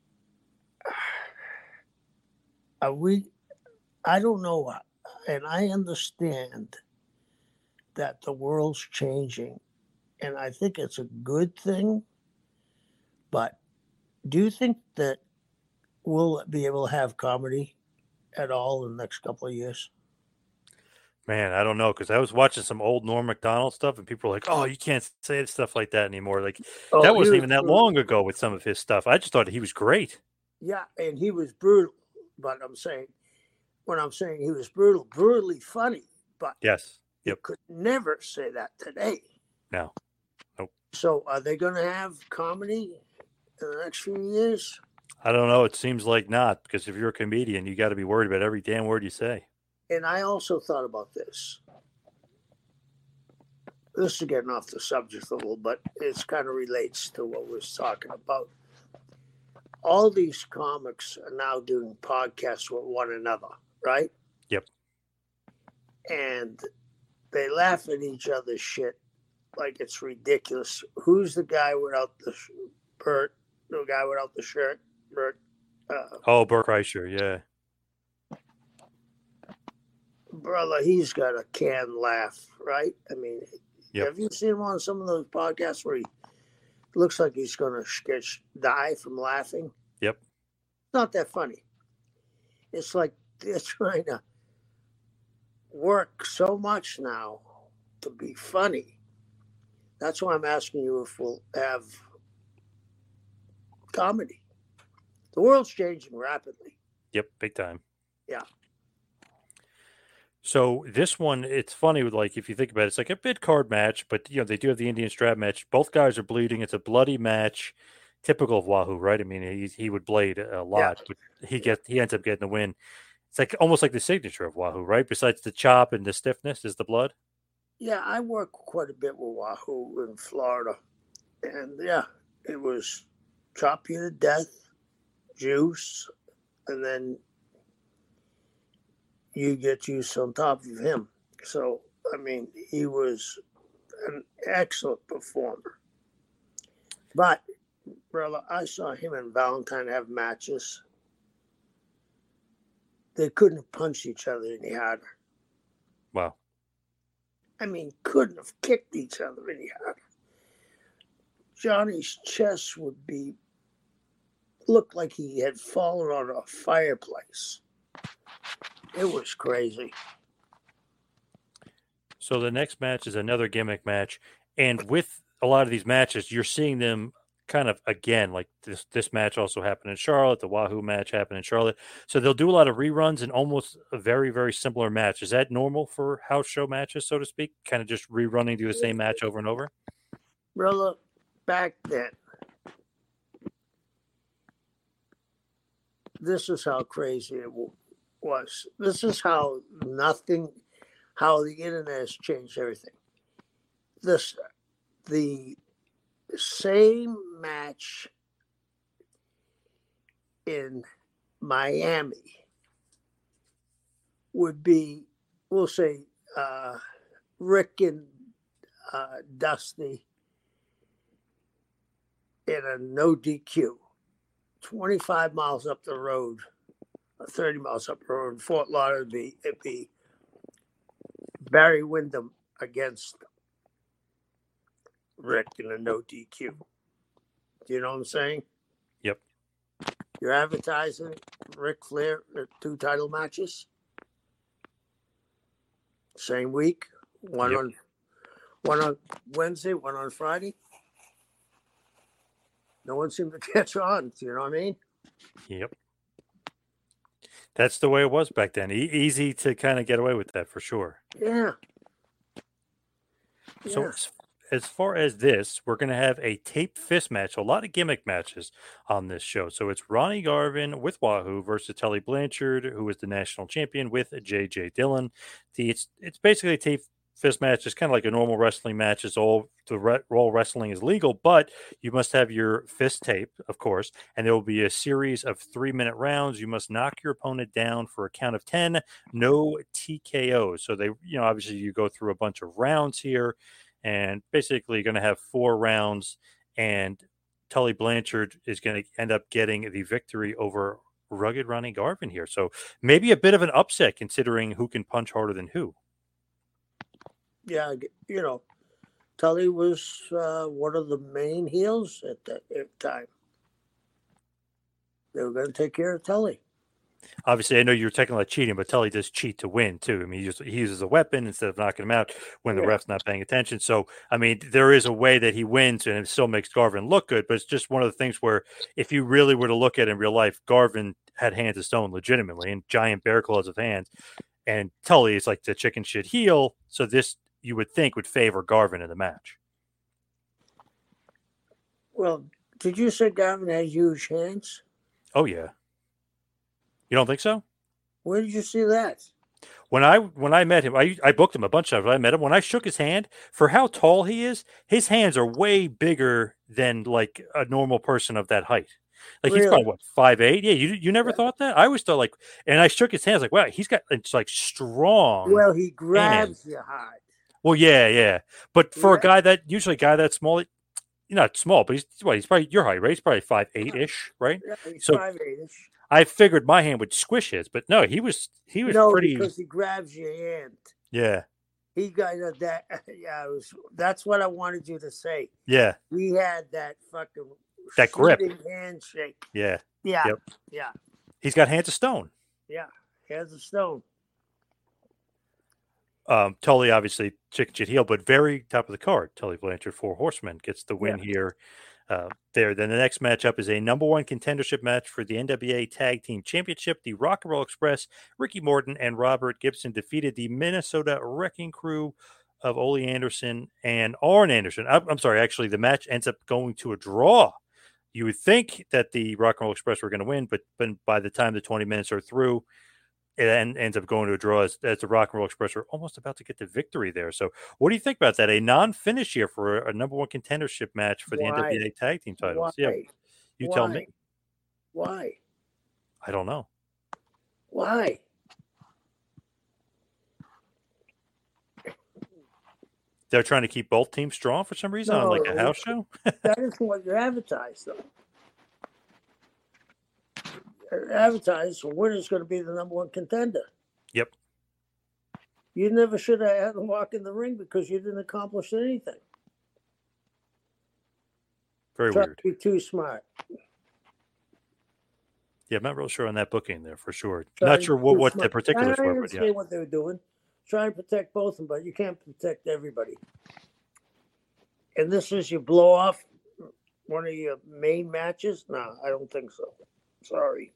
I don't know. And I understand that the world's changing, and I think it's a good thing. But do you think that we'll be able to have comedy at all in the next couple of years?
Man, I don't know, because I was watching some old Norm Macdonald stuff, and people were like, "Oh, you can't say stuff like that anymore." Like that wasn't even that long ago with some of his stuff. I just thought he was great.
Yeah, and he was brutal. But when I'm saying he was brutally funny. But
yes,
you could never say that today.
No, nope.
So are they going to have comedy in the next few years?
I don't know. It seems like not, because if you're a comedian, you got to be worried about every damn word you say.
And I also thought about this. This is getting off the subject a little, but it kind of relates to what we was talking about. All these comics are now doing podcasts with one another, right?
Yep.
And they laugh at each other's shit like it's ridiculous. Who's the guy without the Bert? The guy without the shirt? Bert.
Bert Kreischer, yeah.
brother, he's got a canned laugh, right? I mean,
Yep.
have you seen him on some of those podcasts where he looks like he's going to die from laughing?
Yep.
It's not that funny. It's like they're trying to work so much now to be funny. That's why I'm asking you if we'll have comedy. The world's changing rapidly.
Yep, big time.
Yeah.
So this one, it's funny with, like, if you think about it, it's like a mid-card match, but they do have the Indian strap match. Both guys are bleeding. It's a bloody match, typical of Wahoo, right? I mean, he would blade a lot, but he ends up getting the win. It's like almost like the signature of Wahoo, right? Besides the chop and the stiffness, is the blood.
Yeah, I work quite a bit with Wahoo in Florida, and it was chop you to death, juice, and then you get juice on top of him. So, I mean, he was an excellent performer. But, brother, I saw him and Valentine have matches. They couldn't punch each other any harder.
Wow.
I mean, couldn't have kicked each other any harder. Johnny's chest would look like he had fallen on a fireplace. It was crazy.
So the next match is another gimmick match, and with a lot of these matches, you're seeing them kind of again. Like this match also happened in Charlotte. The Wahoo match happened in Charlotte. So they'll do a lot of reruns and almost a very, very similar match. Is that normal for house show matches, so to speak? Kind of just rerunning, do the same match over and over?
Brother, back then, this is how crazy it was. This is how the internet has changed everything. The same match in Miami would be, we'll say, Rick and Dusty in a no DQ, 25 miles up the road, 30 miles up the road in Fort Lauderdale. It'd be Barry Windham against Rick in a no DQ. Do you know what I'm saying?
Yep.
You're advertising Ric Flair at 2 title matches. Same week. One on Wednesday, one on Friday. No one seemed to catch on. Do you know what I mean?
Yep. That's the way it was back then. Easy to kind of get away with that for sure.
Yeah.
So as far as this, we're going to have a taped fist match, a lot of gimmick matches on this show. So it's Ronnie Garvin with Wahoo versus Tully Blanchard, who is the national champion, with J.J. Dillon. It's basically a taped fist match. It's kind of like a normal wrestling match. It's all wrestling is legal, but you must have your fist tape, of course, and there will be a series of 3-minute rounds. You must knock your opponent down for a count of 10, no TKOs. So they, obviously you go through a bunch of rounds here, and basically going to have 4 rounds, and Tully Blanchard is going to end up getting the victory over Rugged Ronnie Garvin here. So maybe a bit of an upset considering who can punch harder than who.
Yeah, Tully was one of the main heels at that time. They were going to take care of Tully.
Obviously, I know you're technically cheating, but Tully does cheat to win, too. I mean, he uses a weapon instead of knocking him out when the ref's not paying attention. So, I mean, there is a way that he wins, and it still makes Garvin look good, but it's just one of the things where if you really were to look at it in real life, Garvin had hands of stone legitimately and giant bear claws of hands, and Tully is like the chicken shit heel, so this, you would think, would favor Garvin in the match.
Well, did you say Garvin has huge hands?
Oh, yeah. You don't think so?
Where did you see that?
When I met him, I booked him a bunch of times. I met him. When I shook his hand, for how tall he is, his hands are way bigger than like a normal person of that height. Like he's probably 5'8". Yeah, you never thought that? I always thought like, and I shook his hands like, wow, he's got it's like strong.
Well, he grabs you hard.
Well, yeah. But for a guy that small, not small, but he's probably your height, right? He's probably 5'8" ish, right?
Yeah, he's
so
5'8" ish.
I figured my hand would squish his, but no, he was
No,
pretty.
because he grabs your hand.
Yeah.
He got that. Yeah, that's what I wanted you to say.
Yeah.
We had that fucking
that grip
handshake.
Yeah.
Yeah.
Yep.
Yeah.
He's got hands of stone.
Yeah. Hands of stone.
Tully, obviously, chicken shit heel, but very top of the card. Tully Blanchard, 4 Horsemen, gets the win here. There. Then the next matchup is a number 1 contendership match for the NWA Tag Team Championship. The Rock and Roll Express, Ricky Morton and Robert Gibson defeated the Minnesota Wrecking Crew of Ole Anderson and Arn Anderson. I'm sorry, actually, the match ends up going to a draw. You would think that the Rock and Roll Express were going to win, but by the time the 20 minutes are through, it ends up going to a draw as the Rock and Roll Express are almost about to get the victory there. So what do you think about that? A non-finish here for a number 1 contendership match for the NWA Tag Team titles.
Why?
Yeah, you tell me.
Why?
I don't know.
Why?
They're trying to keep both teams strong for some reason on like a house show?
That isn't what you advertise, though. Advertise the winner's going to be the number 1 contender.
Yep.
You never should have had them walk in the ring because you didn't accomplish anything.
Very
Try
weird.
to be too smart.
Yeah, I'm not real sure on that booking there for sure. Not sure what the particulars were.
I understand what they were doing. Try to protect both of them, but you can't protect everybody. And this is your blow off one of your main matches? No, I don't think so. Sorry.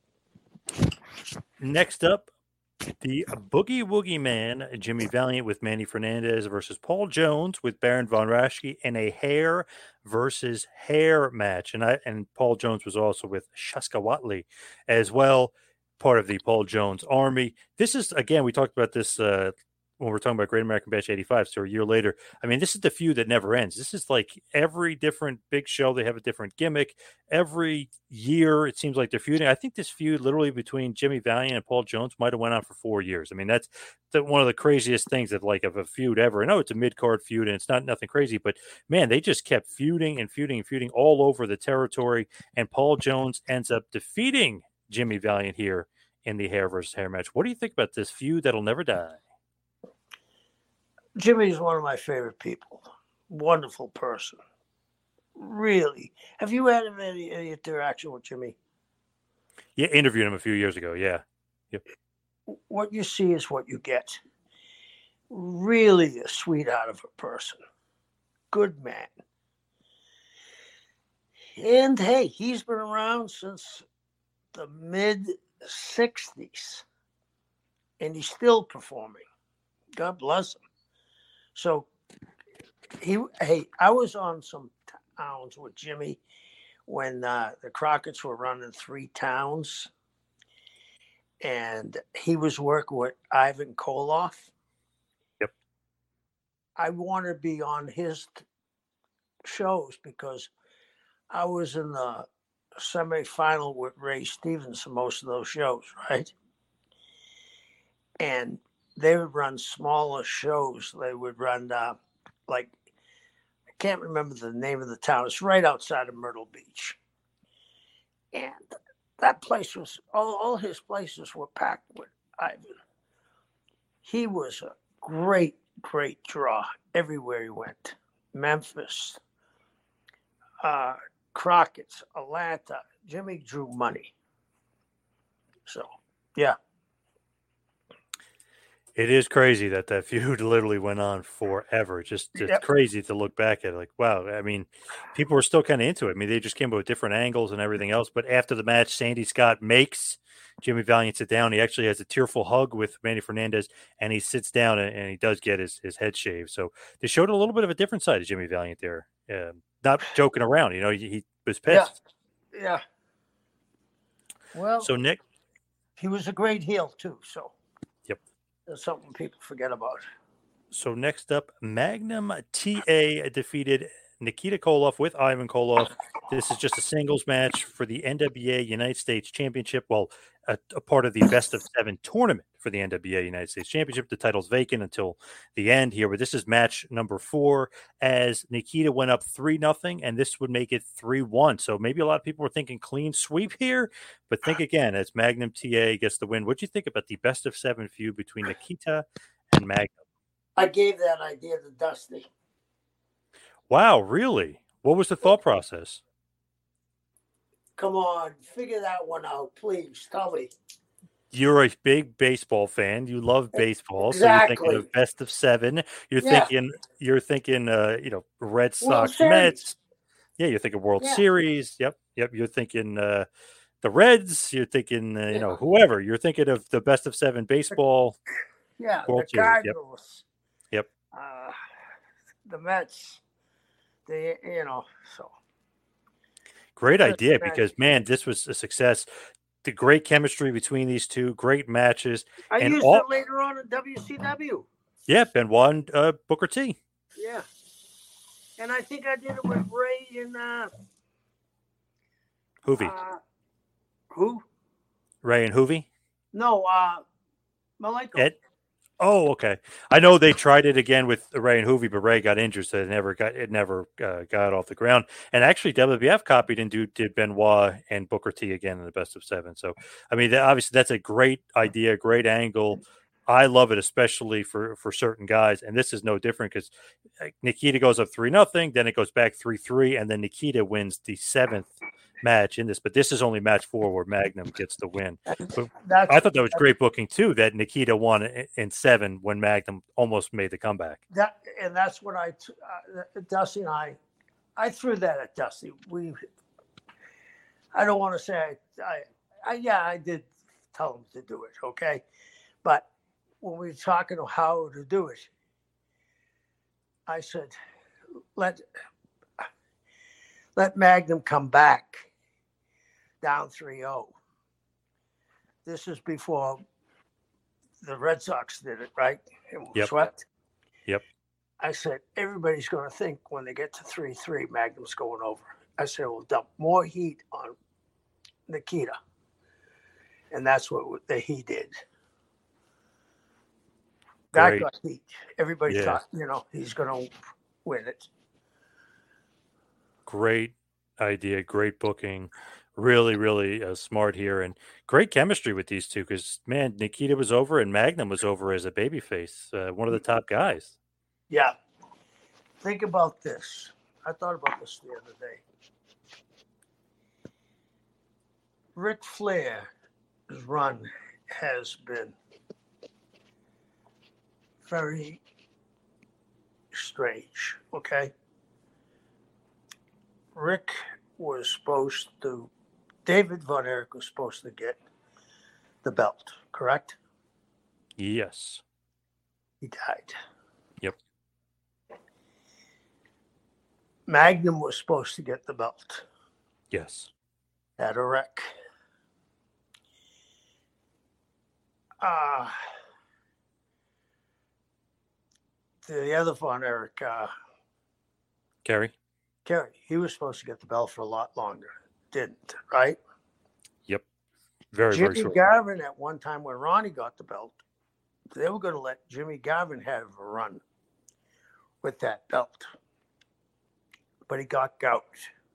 Next up, the Boogie Woogie Man, Jimmy Valiant with Manny Fernandez versus Paul Jones with Baron Von Raschke in a hair versus hair match. And Paul Jones was also with Shaska Watley as well, part of the Paul Jones Army. This is, again, we talked about this when we're talking about Great American Bash 85, so a year later. I mean, this is the feud that never ends. This is like every different big show, they have a different gimmick. Every year, it seems like they're feuding. I think this feud literally between Jimmy Valiant and Paul Jones might have went on for 4 years. I mean, that's one of the craziest things of a feud ever. I know it's a mid-card feud and it's not nothing crazy, but man, they just kept feuding and feuding and feuding all over the territory. And Paul Jones ends up defeating Jimmy Valiant here in the hair versus hair match. What do you think about this feud that'll never die?
Jimmy's one of my favorite people. Wonderful person. Really. Have you had any interaction with Jimmy?
Yeah, interviewed him a few years ago. Yeah. Yep.
What you see is what you get. Really a sweetheart of a person. Good man. And hey, he's been around since the mid-60s. And he's still performing. God bless him. So, I was on some towns with Jimmy when the Crockett's were running 3 towns, and he was working with Ivan Koloff.
Yep.
I want to be on his shows because I was in the semifinal with Ray Stevens for most of those shows, right? And they would run smaller shows. They would run I can't remember the name of the town. It's right outside of Myrtle Beach. And that place was, all his places were packed with Ivan. He was a great, great draw everywhere he went. Memphis, Crockett's, Atlanta. Jimmy drew money. So, yeah.
It is crazy that feud literally went on forever. It's crazy to look back at it. Like, wow. I mean, people were still kind of into it. I mean, they just came up with different angles and everything else. But after the match, Sandy Scott makes Jimmy Valiant sit down. He actually has a tearful hug with Manny Fernandez, and he sits down and he does get his head shaved. So they showed a little bit of a different side of Jimmy Valiant there. Not joking around. You know, he was pissed.
Yeah. Well,
so Nick,
he was a great heel too. So. That's something people forget about.
So next up, Magnum TA defeated Nikita Koloff with Ivan Koloff. This is just a singles match for the NWA United States Championship. Well, a part of the best of 7 tournament for the NWA United States Championship. The title's vacant until the end here, but this is match number 4 as Nikita went up 3-0, and this would make it 3-1. So maybe a lot of people were thinking clean sweep here, but think again as Magnum TA gets the win. What do you think about the best of 7 feud between Nikita and Magnum?
I gave that idea to Dusty.
Wow, really? What was the thought process?
Come on, figure that one out, please. Tell me.
You're a big baseball fan. You love baseball,
Exactly.
So you're thinking of best of 7. You're thinking, Red Sox, Mets. Yeah, you're thinking World Series. Yep. You're thinking the Reds. You're thinking, whoever. You're thinking of the best of 7 baseball.
Yeah,
World
the Cardinals.
Yep.
The Mets. So.
Great idea because, man, this was a success. The great chemistry between these two, great matches.
I used it later on in WCW.
Yeah, Benoit and Booker T.
Yeah. And I think I did it with Ray and
Hoovy.
Who?
Ray and Hoovy?
No, Malenko.
Ed? Oh, okay. I know they tried it again with Ray and Hoovy, but Ray got injured, so it never got off the ground. And actually, WWF copied and did Benoit and Booker T again in the best of 7. So, I mean, obviously, that's a great idea, great angle. I love it, especially for certain guys. And this is no different because Nikita goes up 3-0, then it goes back 3-3, and then Nikita wins the 7th match in this. But this is only match 4 where Magnum gets the win. But I thought that was great booking too, that Nikita won in 7 when Magnum almost made the comeback.
That's what Dusty and I threw that at Dusty. I don't want to say I did tell him to do it, okay? But when we were talking about how to do it, I said, let Magnum come back down 3-0. This is before the Red Sox did it, right? And swept.
Yep.
I said, everybody's going to think when they get to 3-3, Magnum's going over. I said, we'll dump more heat on Nikita. And that's what he did. That got heat. Everybody thought, he's going to win it.
Great idea. Great booking. Really, really smart here. And great chemistry with these two because, man, Nikita was over and Magnum was over as a babyface. One of the top guys.
Yeah. Think about this. I thought about this the other day. Ric Flair's run has been very strange, okay? David Von Erich was supposed to get the belt, correct?
Yes.
He died.
Yep.
Magnum was supposed to get the belt.
Yes.
At a wreck. The other Von Erich,
Kerry,
he was supposed to get the belt for a lot longer. Didn't, right?
Yep. Very
Jimmy
short.
Garvin at one time when Ronnie got the belt, they were going to let Jimmy Garvin have a run with that belt. But he got gout.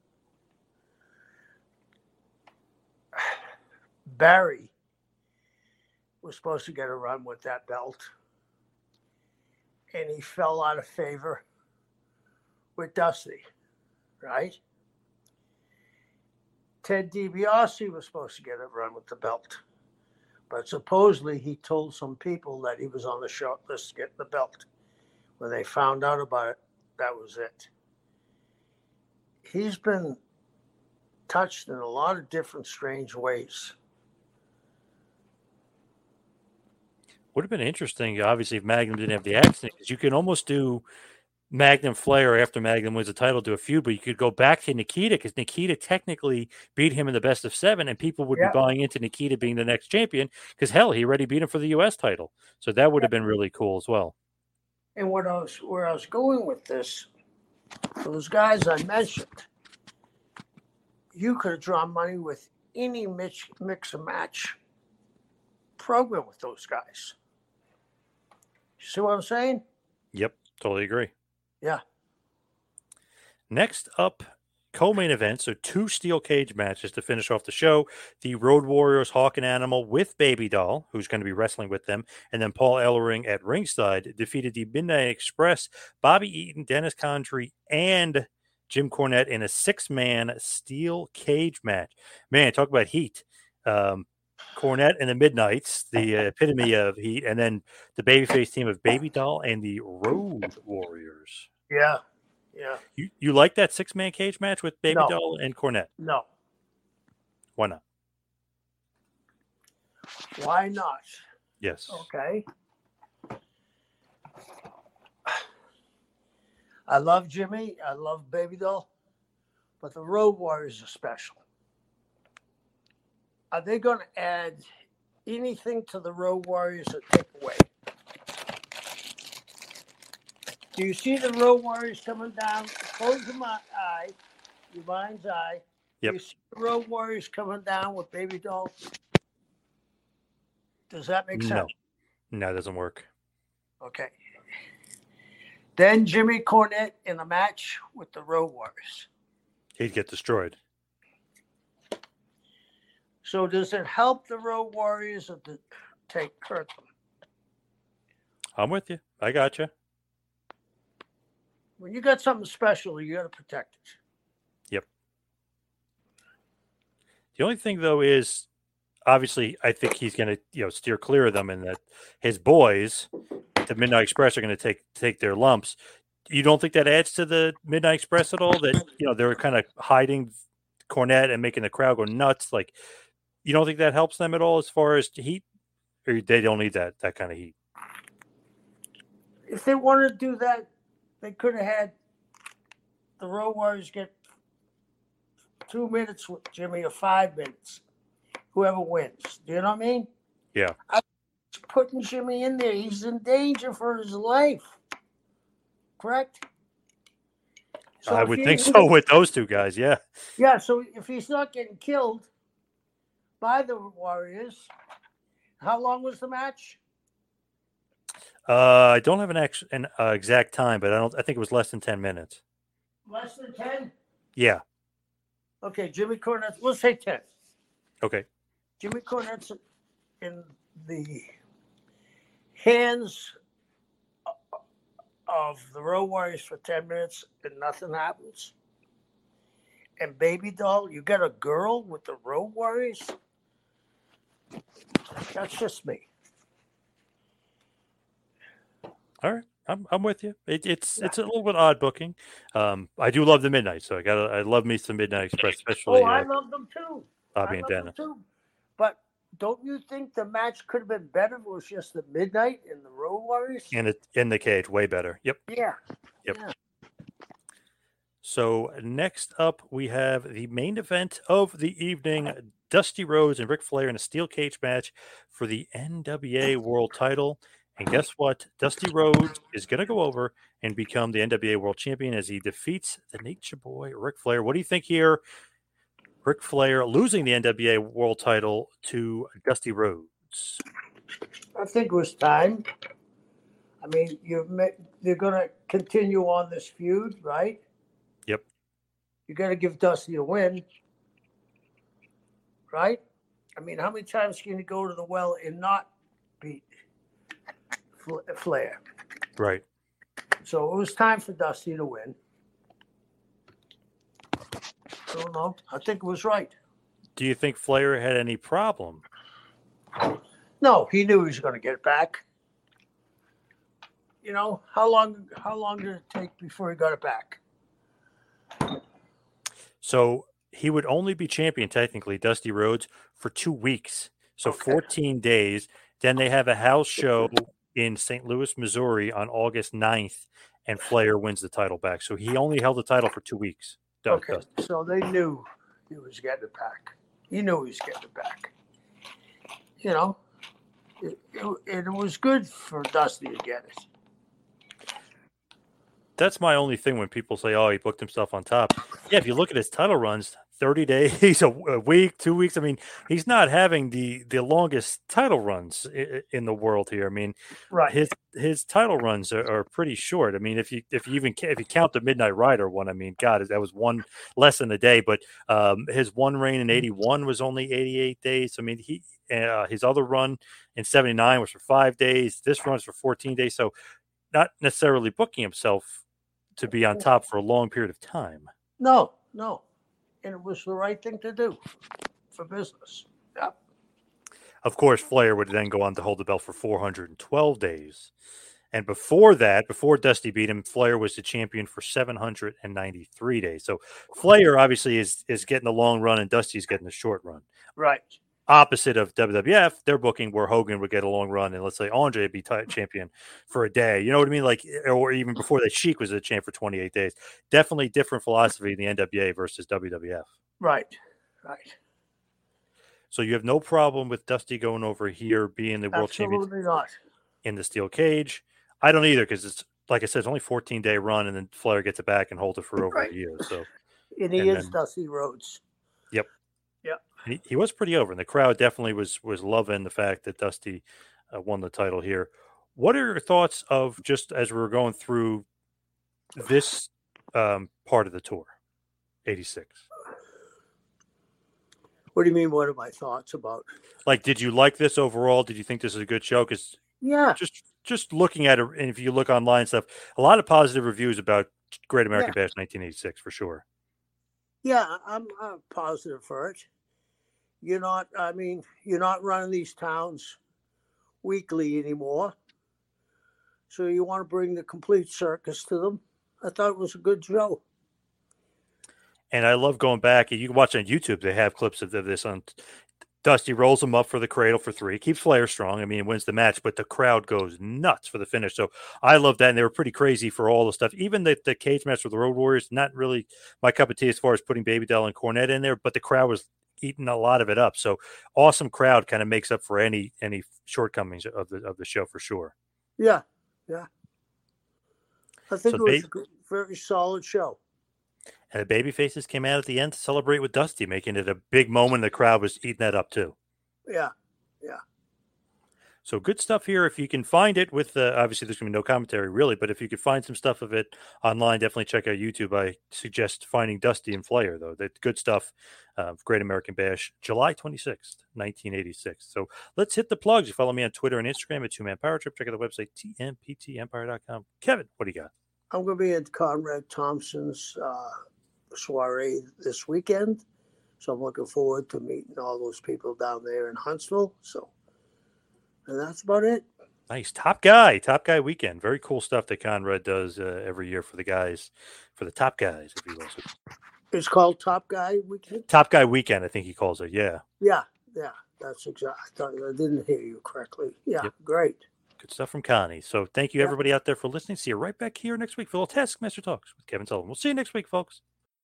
Barry was supposed to get a run with that belt. And he fell out of favor with Dusty, right? Ted DiBiase was supposed to get a run with the belt. But supposedly he told some people that he was on the short list to get the belt. When they found out about it, that was it. He's been touched in a lot of different strange ways.
Would have been interesting, obviously, if Magnum didn't have the accident, because you can almost do Magnum Flair after Magnum wins the title, do a feud, but you could go back to Nikita because Nikita technically beat him in the best of 7, and people would be buying into Nikita being the next champion because, hell, he already beat him for the U.S. title. So that would have been really cool as well.
And where I was going with this, for those guys I mentioned, you could have drawn money with any mix and match program with those guys. See what I'm saying?
Yep, totally agree.
Yeah.
Next up, co-main event, so 2 steel cage matches to finish off the show. The Road Warriors, Hawk and Animal with Baby Doll, who's going to be wrestling with them, and then Paul Ellering at ringside defeated the Midnight Express, Bobby Eaton, Dennis Condrey, and Jim Cornette in a 6-man steel cage match. Man, talk about heat. Cornette and the Midnights, the epitome of heat, and then the babyface team of Baby Doll and the Road Warriors.
Yeah. Yeah.
You like that 6-man cage match with Baby
No.
Doll and Cornette?
No.
Why not?
Why not?
Yes.
Okay. I love Jimmy. I love Baby Doll. But the Road Warriors are special. Are they going to add anything to the Road Warriors or take away? Do you see the Road Warriors coming down? Close your mind's eye.
Yep.
Do you see the Road Warriors coming down with Baby Doll? Does that make sense?
No, it doesn't work.
Okay. Then Jimmy Cornette in a match with the Road Warriors.
He'd get destroyed.
So does it help the Road Warriors or hurt them?
I'm with you. I got you.
When you got something special, you got to protect it.
Yep. The only thing, though, is obviously I think he's going to steer clear of them, and that his boys, the Midnight Express, are going to take their lumps. You don't think that adds to the Midnight Express at all? That they're kind of hiding Cornette and making the crowd go nuts. Like, you don't think that helps them at all as far as heat, or they don't need that kind of heat?
If they wanted to do that, they could have had the Road Warriors get 2 minutes with Jimmy or 5 minutes. Whoever wins. Do you know what I mean?
Yeah.
Putting Jimmy in there, he's in danger for his life. Correct? So
I would think so with those two guys, yeah.
Yeah, so if he's not getting killed by the Warriors, how long was the match?
I don't have an exact time, but I think it was less than 10 minutes.
Less than 10?
Yeah.
Okay, Jimmy Cornette, let's say 10.
Okay.
Jimmy Cornette's in the hands of the Road Warriors for 10 minutes and nothing happens. And Baby Doll, you got a girl with the Road Warriors? That's just me.
All right, I'm with you. It's a little bit odd booking. I do love the Midnight, so I love me some Midnight Express, especially.
I love them too.
Bobby and Dana.
But don't you think the match could have been better if it was just the Midnight and the Road Warriors?
In the cage, way better. Yep.
Yeah.
Yep.
Yeah.
So next up, we have the main event of the evening: Dusty Rhodes and Ric Flair in a steel cage match for the NWA World Title. And guess what? Dusty Rhodes is going to go over and become the NWA World Champion as he defeats the Nature Boy, Ric Flair. What do you think here? Ric Flair losing the NWA World Title to Dusty Rhodes.
I think it was time. I mean, they're going to continue on this feud, right?
Yep.
You got to give Dusty a win, right? I mean, how many times can you go to the well and not beat Flair?
Right.
So it was time for Dusty to win. I don't know. I think it was right.
Do you think Flair had any problem?
No, he knew he was going to get it back. How long did it take before he got it back?
So he would only be champion, technically, Dusty Rhodes, for 2 weeks. So 14 days. Then they have a house show in St. Louis, Missouri on August 9th, and Flair wins the title back. So he only held the title for 2 weeks.
Okay, so they knew he was getting it back. He knew he was getting it back. It was good for Dusty to get it.
That's my only thing when people say, oh, he booked himself on top. Yeah, if you look at his title runs, 30 days, a week, 2 weeks. I mean, he's not having the longest title runs in the world here. I mean,
Right.
his title runs are pretty short. I mean, if you count the Midnight Rider one, I mean, God, that was one less than a day. But his one reign in '81 was only 88 days. I mean, his other run in '79 was for 5 days. This run's for 14 days. So not necessarily booking himself to be on top for a long period of time.
No. And it was the right thing to do for business. Yep.
Of course, Flair would then go on to hold the belt for 412 days. And before that, before Dusty beat him, Flair was the champion for 793 days. So Flair obviously is getting the long run and Dusty's getting the short run.
Right.
Opposite of WWF, their booking where Hogan would get a long run and let's say Andre would be champion for a day. You know what I mean? Like, or even before that, Sheik was a champ for 28 days. Definitely different philosophy in the NWA versus WWF.
Right.
So you have no problem with Dusty going over here, being the world champion.
Absolutely not.
In the steel cage. I don't either because it's, like I said, it's only 14-day run and then Flair gets it back and holds it for over a year. So,
and he is Dusty Rhodes.
Yep.
Yep.
He was pretty over, and the crowd definitely was loving the fact that Dusty won the title here. What are your thoughts of just as we're going through this part of the tour, 86?
What do you mean? What are my thoughts about?
Like, did you like this overall? Did you think this is a good show? Because just looking at it, and if you look online and stuff, a lot of positive reviews about Great American Bash 1986 for sure.
Yeah, I'm positive for it. You're not running these towns weekly anymore. So you want to bring the complete circus to them. I thought it was a good show.
And I love going back. You can watch on YouTube. They have clips of this on. Dusty rolls him up for the cradle for 3. Keeps Flair strong. I mean, wins the match, but the crowd goes nuts for the finish. So I love that. And they were pretty crazy for all the stuff. Even the cage match with the Road Warriors, not really my cup of tea as far as putting Baby Doll and Cornette in there, but the crowd was eating a lot of it up. So awesome crowd kind of makes up for any shortcomings of the show for sure.
Yeah. I think it was a very solid show.
And the babyfaces came out at the end to celebrate with Dusty, making it a big moment. The crowd was eating that up too.
Yeah.
So good stuff here. If you can find it with obviously there's going to be no commentary really, but if you could find some stuff of it online, definitely check out YouTube. I suggest finding Dusty and Flair though. That's good stuff. Great American Bash, July 26th, 1986. So let's hit the plugs. You follow me on Twitter and Instagram at 2Man Power Trip. Check out the website, tmptempire.com. Kevin, what do you got?
I'm going to be at Conrad Thompson's soiree this weekend. So I'm looking forward to meeting all those people down there in Huntsville. And that's about it.
Nice. Top Guy weekend. Very cool stuff that Conrad does every year for the guys, for the top guys, if you will.
It's called Top Guy Weekend?
Top Guy Weekend, I think he calls it. Yeah.
Yeah. That's exactly. I didn't hear you correctly. Yeah, yep. Great.
Good stuff from Connie. So thank you, everybody out there, for listening. See you right back here next week for a little Taskmaster Talks with Kevin Sullivan. We'll see you next week, folks.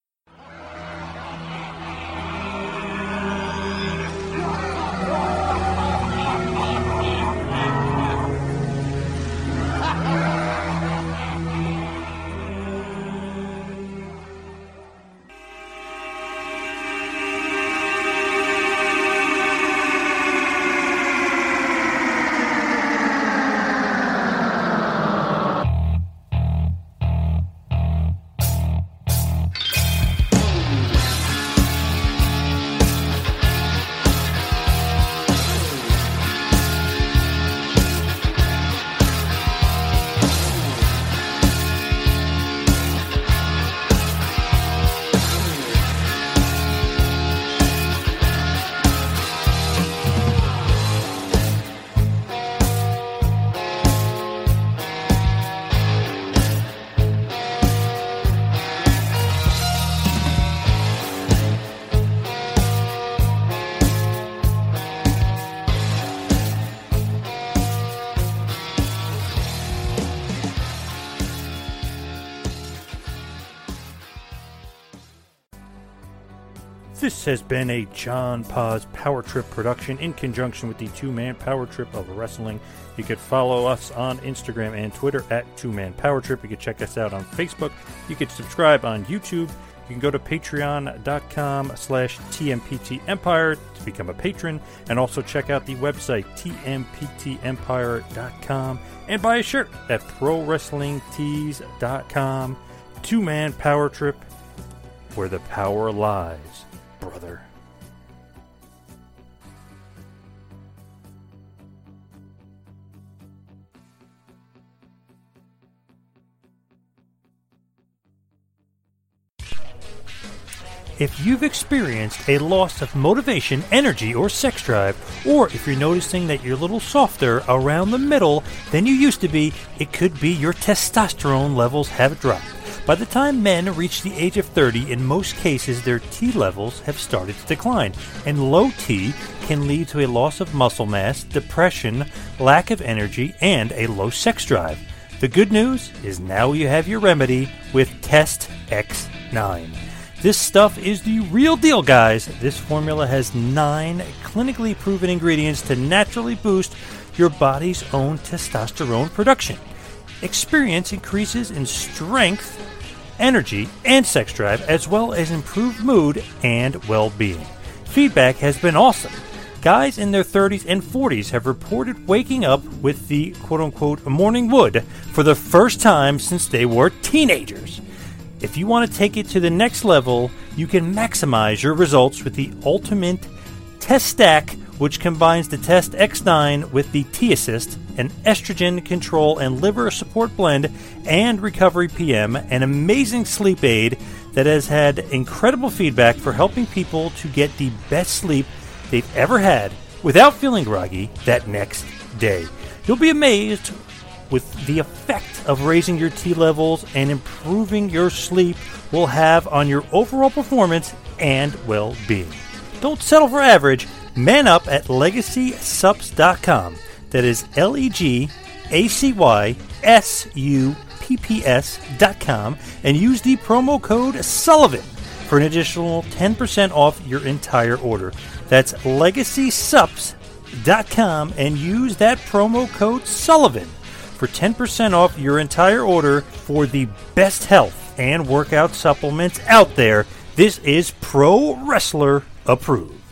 This has been a John Paz Power Trip production in conjunction with the 2-Man Power Trip of Wrestling. You could follow us on Instagram and Twitter at 2-Man Power Trip. You could check us out on Facebook. You could subscribe on YouTube. You can go to patreon.com/TMPTEmpire to become a patron, and also check out the website tmptempire.com and buy a shirt at prowrestlingtees.com. Two-man power trip where the power lies, brother. If you've experienced a loss of motivation, energy, or sex drive, or if you're noticing that you're a little softer around the middle than you used to be, it could be your testosterone levels have dropped. By the time men reach the age of 30, in most cases their T levels have started to decline, and low T can lead to a loss of muscle mass, depression, lack of energy, and a low sex drive. The good news is now you have your remedy with Test X9. This stuff is the real deal, guys. This formula has 9 clinically proven ingredients to naturally boost your body's own testosterone production. Experience increases in strength, energy, and sex drive, as well as improved mood and well-being. Feedback has been awesome. Guys in their 30s and 40s have reported waking up with the quote-unquote morning wood for the first time since they were teenagers. If you want to take it to the next level, you can maximize your results with the Ultimate Test Stack, which combines the Test X9 with the T-Assist, an estrogen control and liver support blend, and Recovery PM, an amazing sleep aid that has had incredible feedback for helping people to get the best sleep they've ever had without feeling groggy that next day. You'll be amazed with the effect of raising your T levels and improving your sleep will have on your overall performance and well-being. Don't settle for average. Man up at LegacySupps.com. That is LegacySupps.com, and use the promo code Sullivan for an additional 10% off your entire order. That's LegacySupps.com, and use that promo code Sullivan for 10% off your entire order for the best health and workout supplements out there. This is Pro Wrestler approved.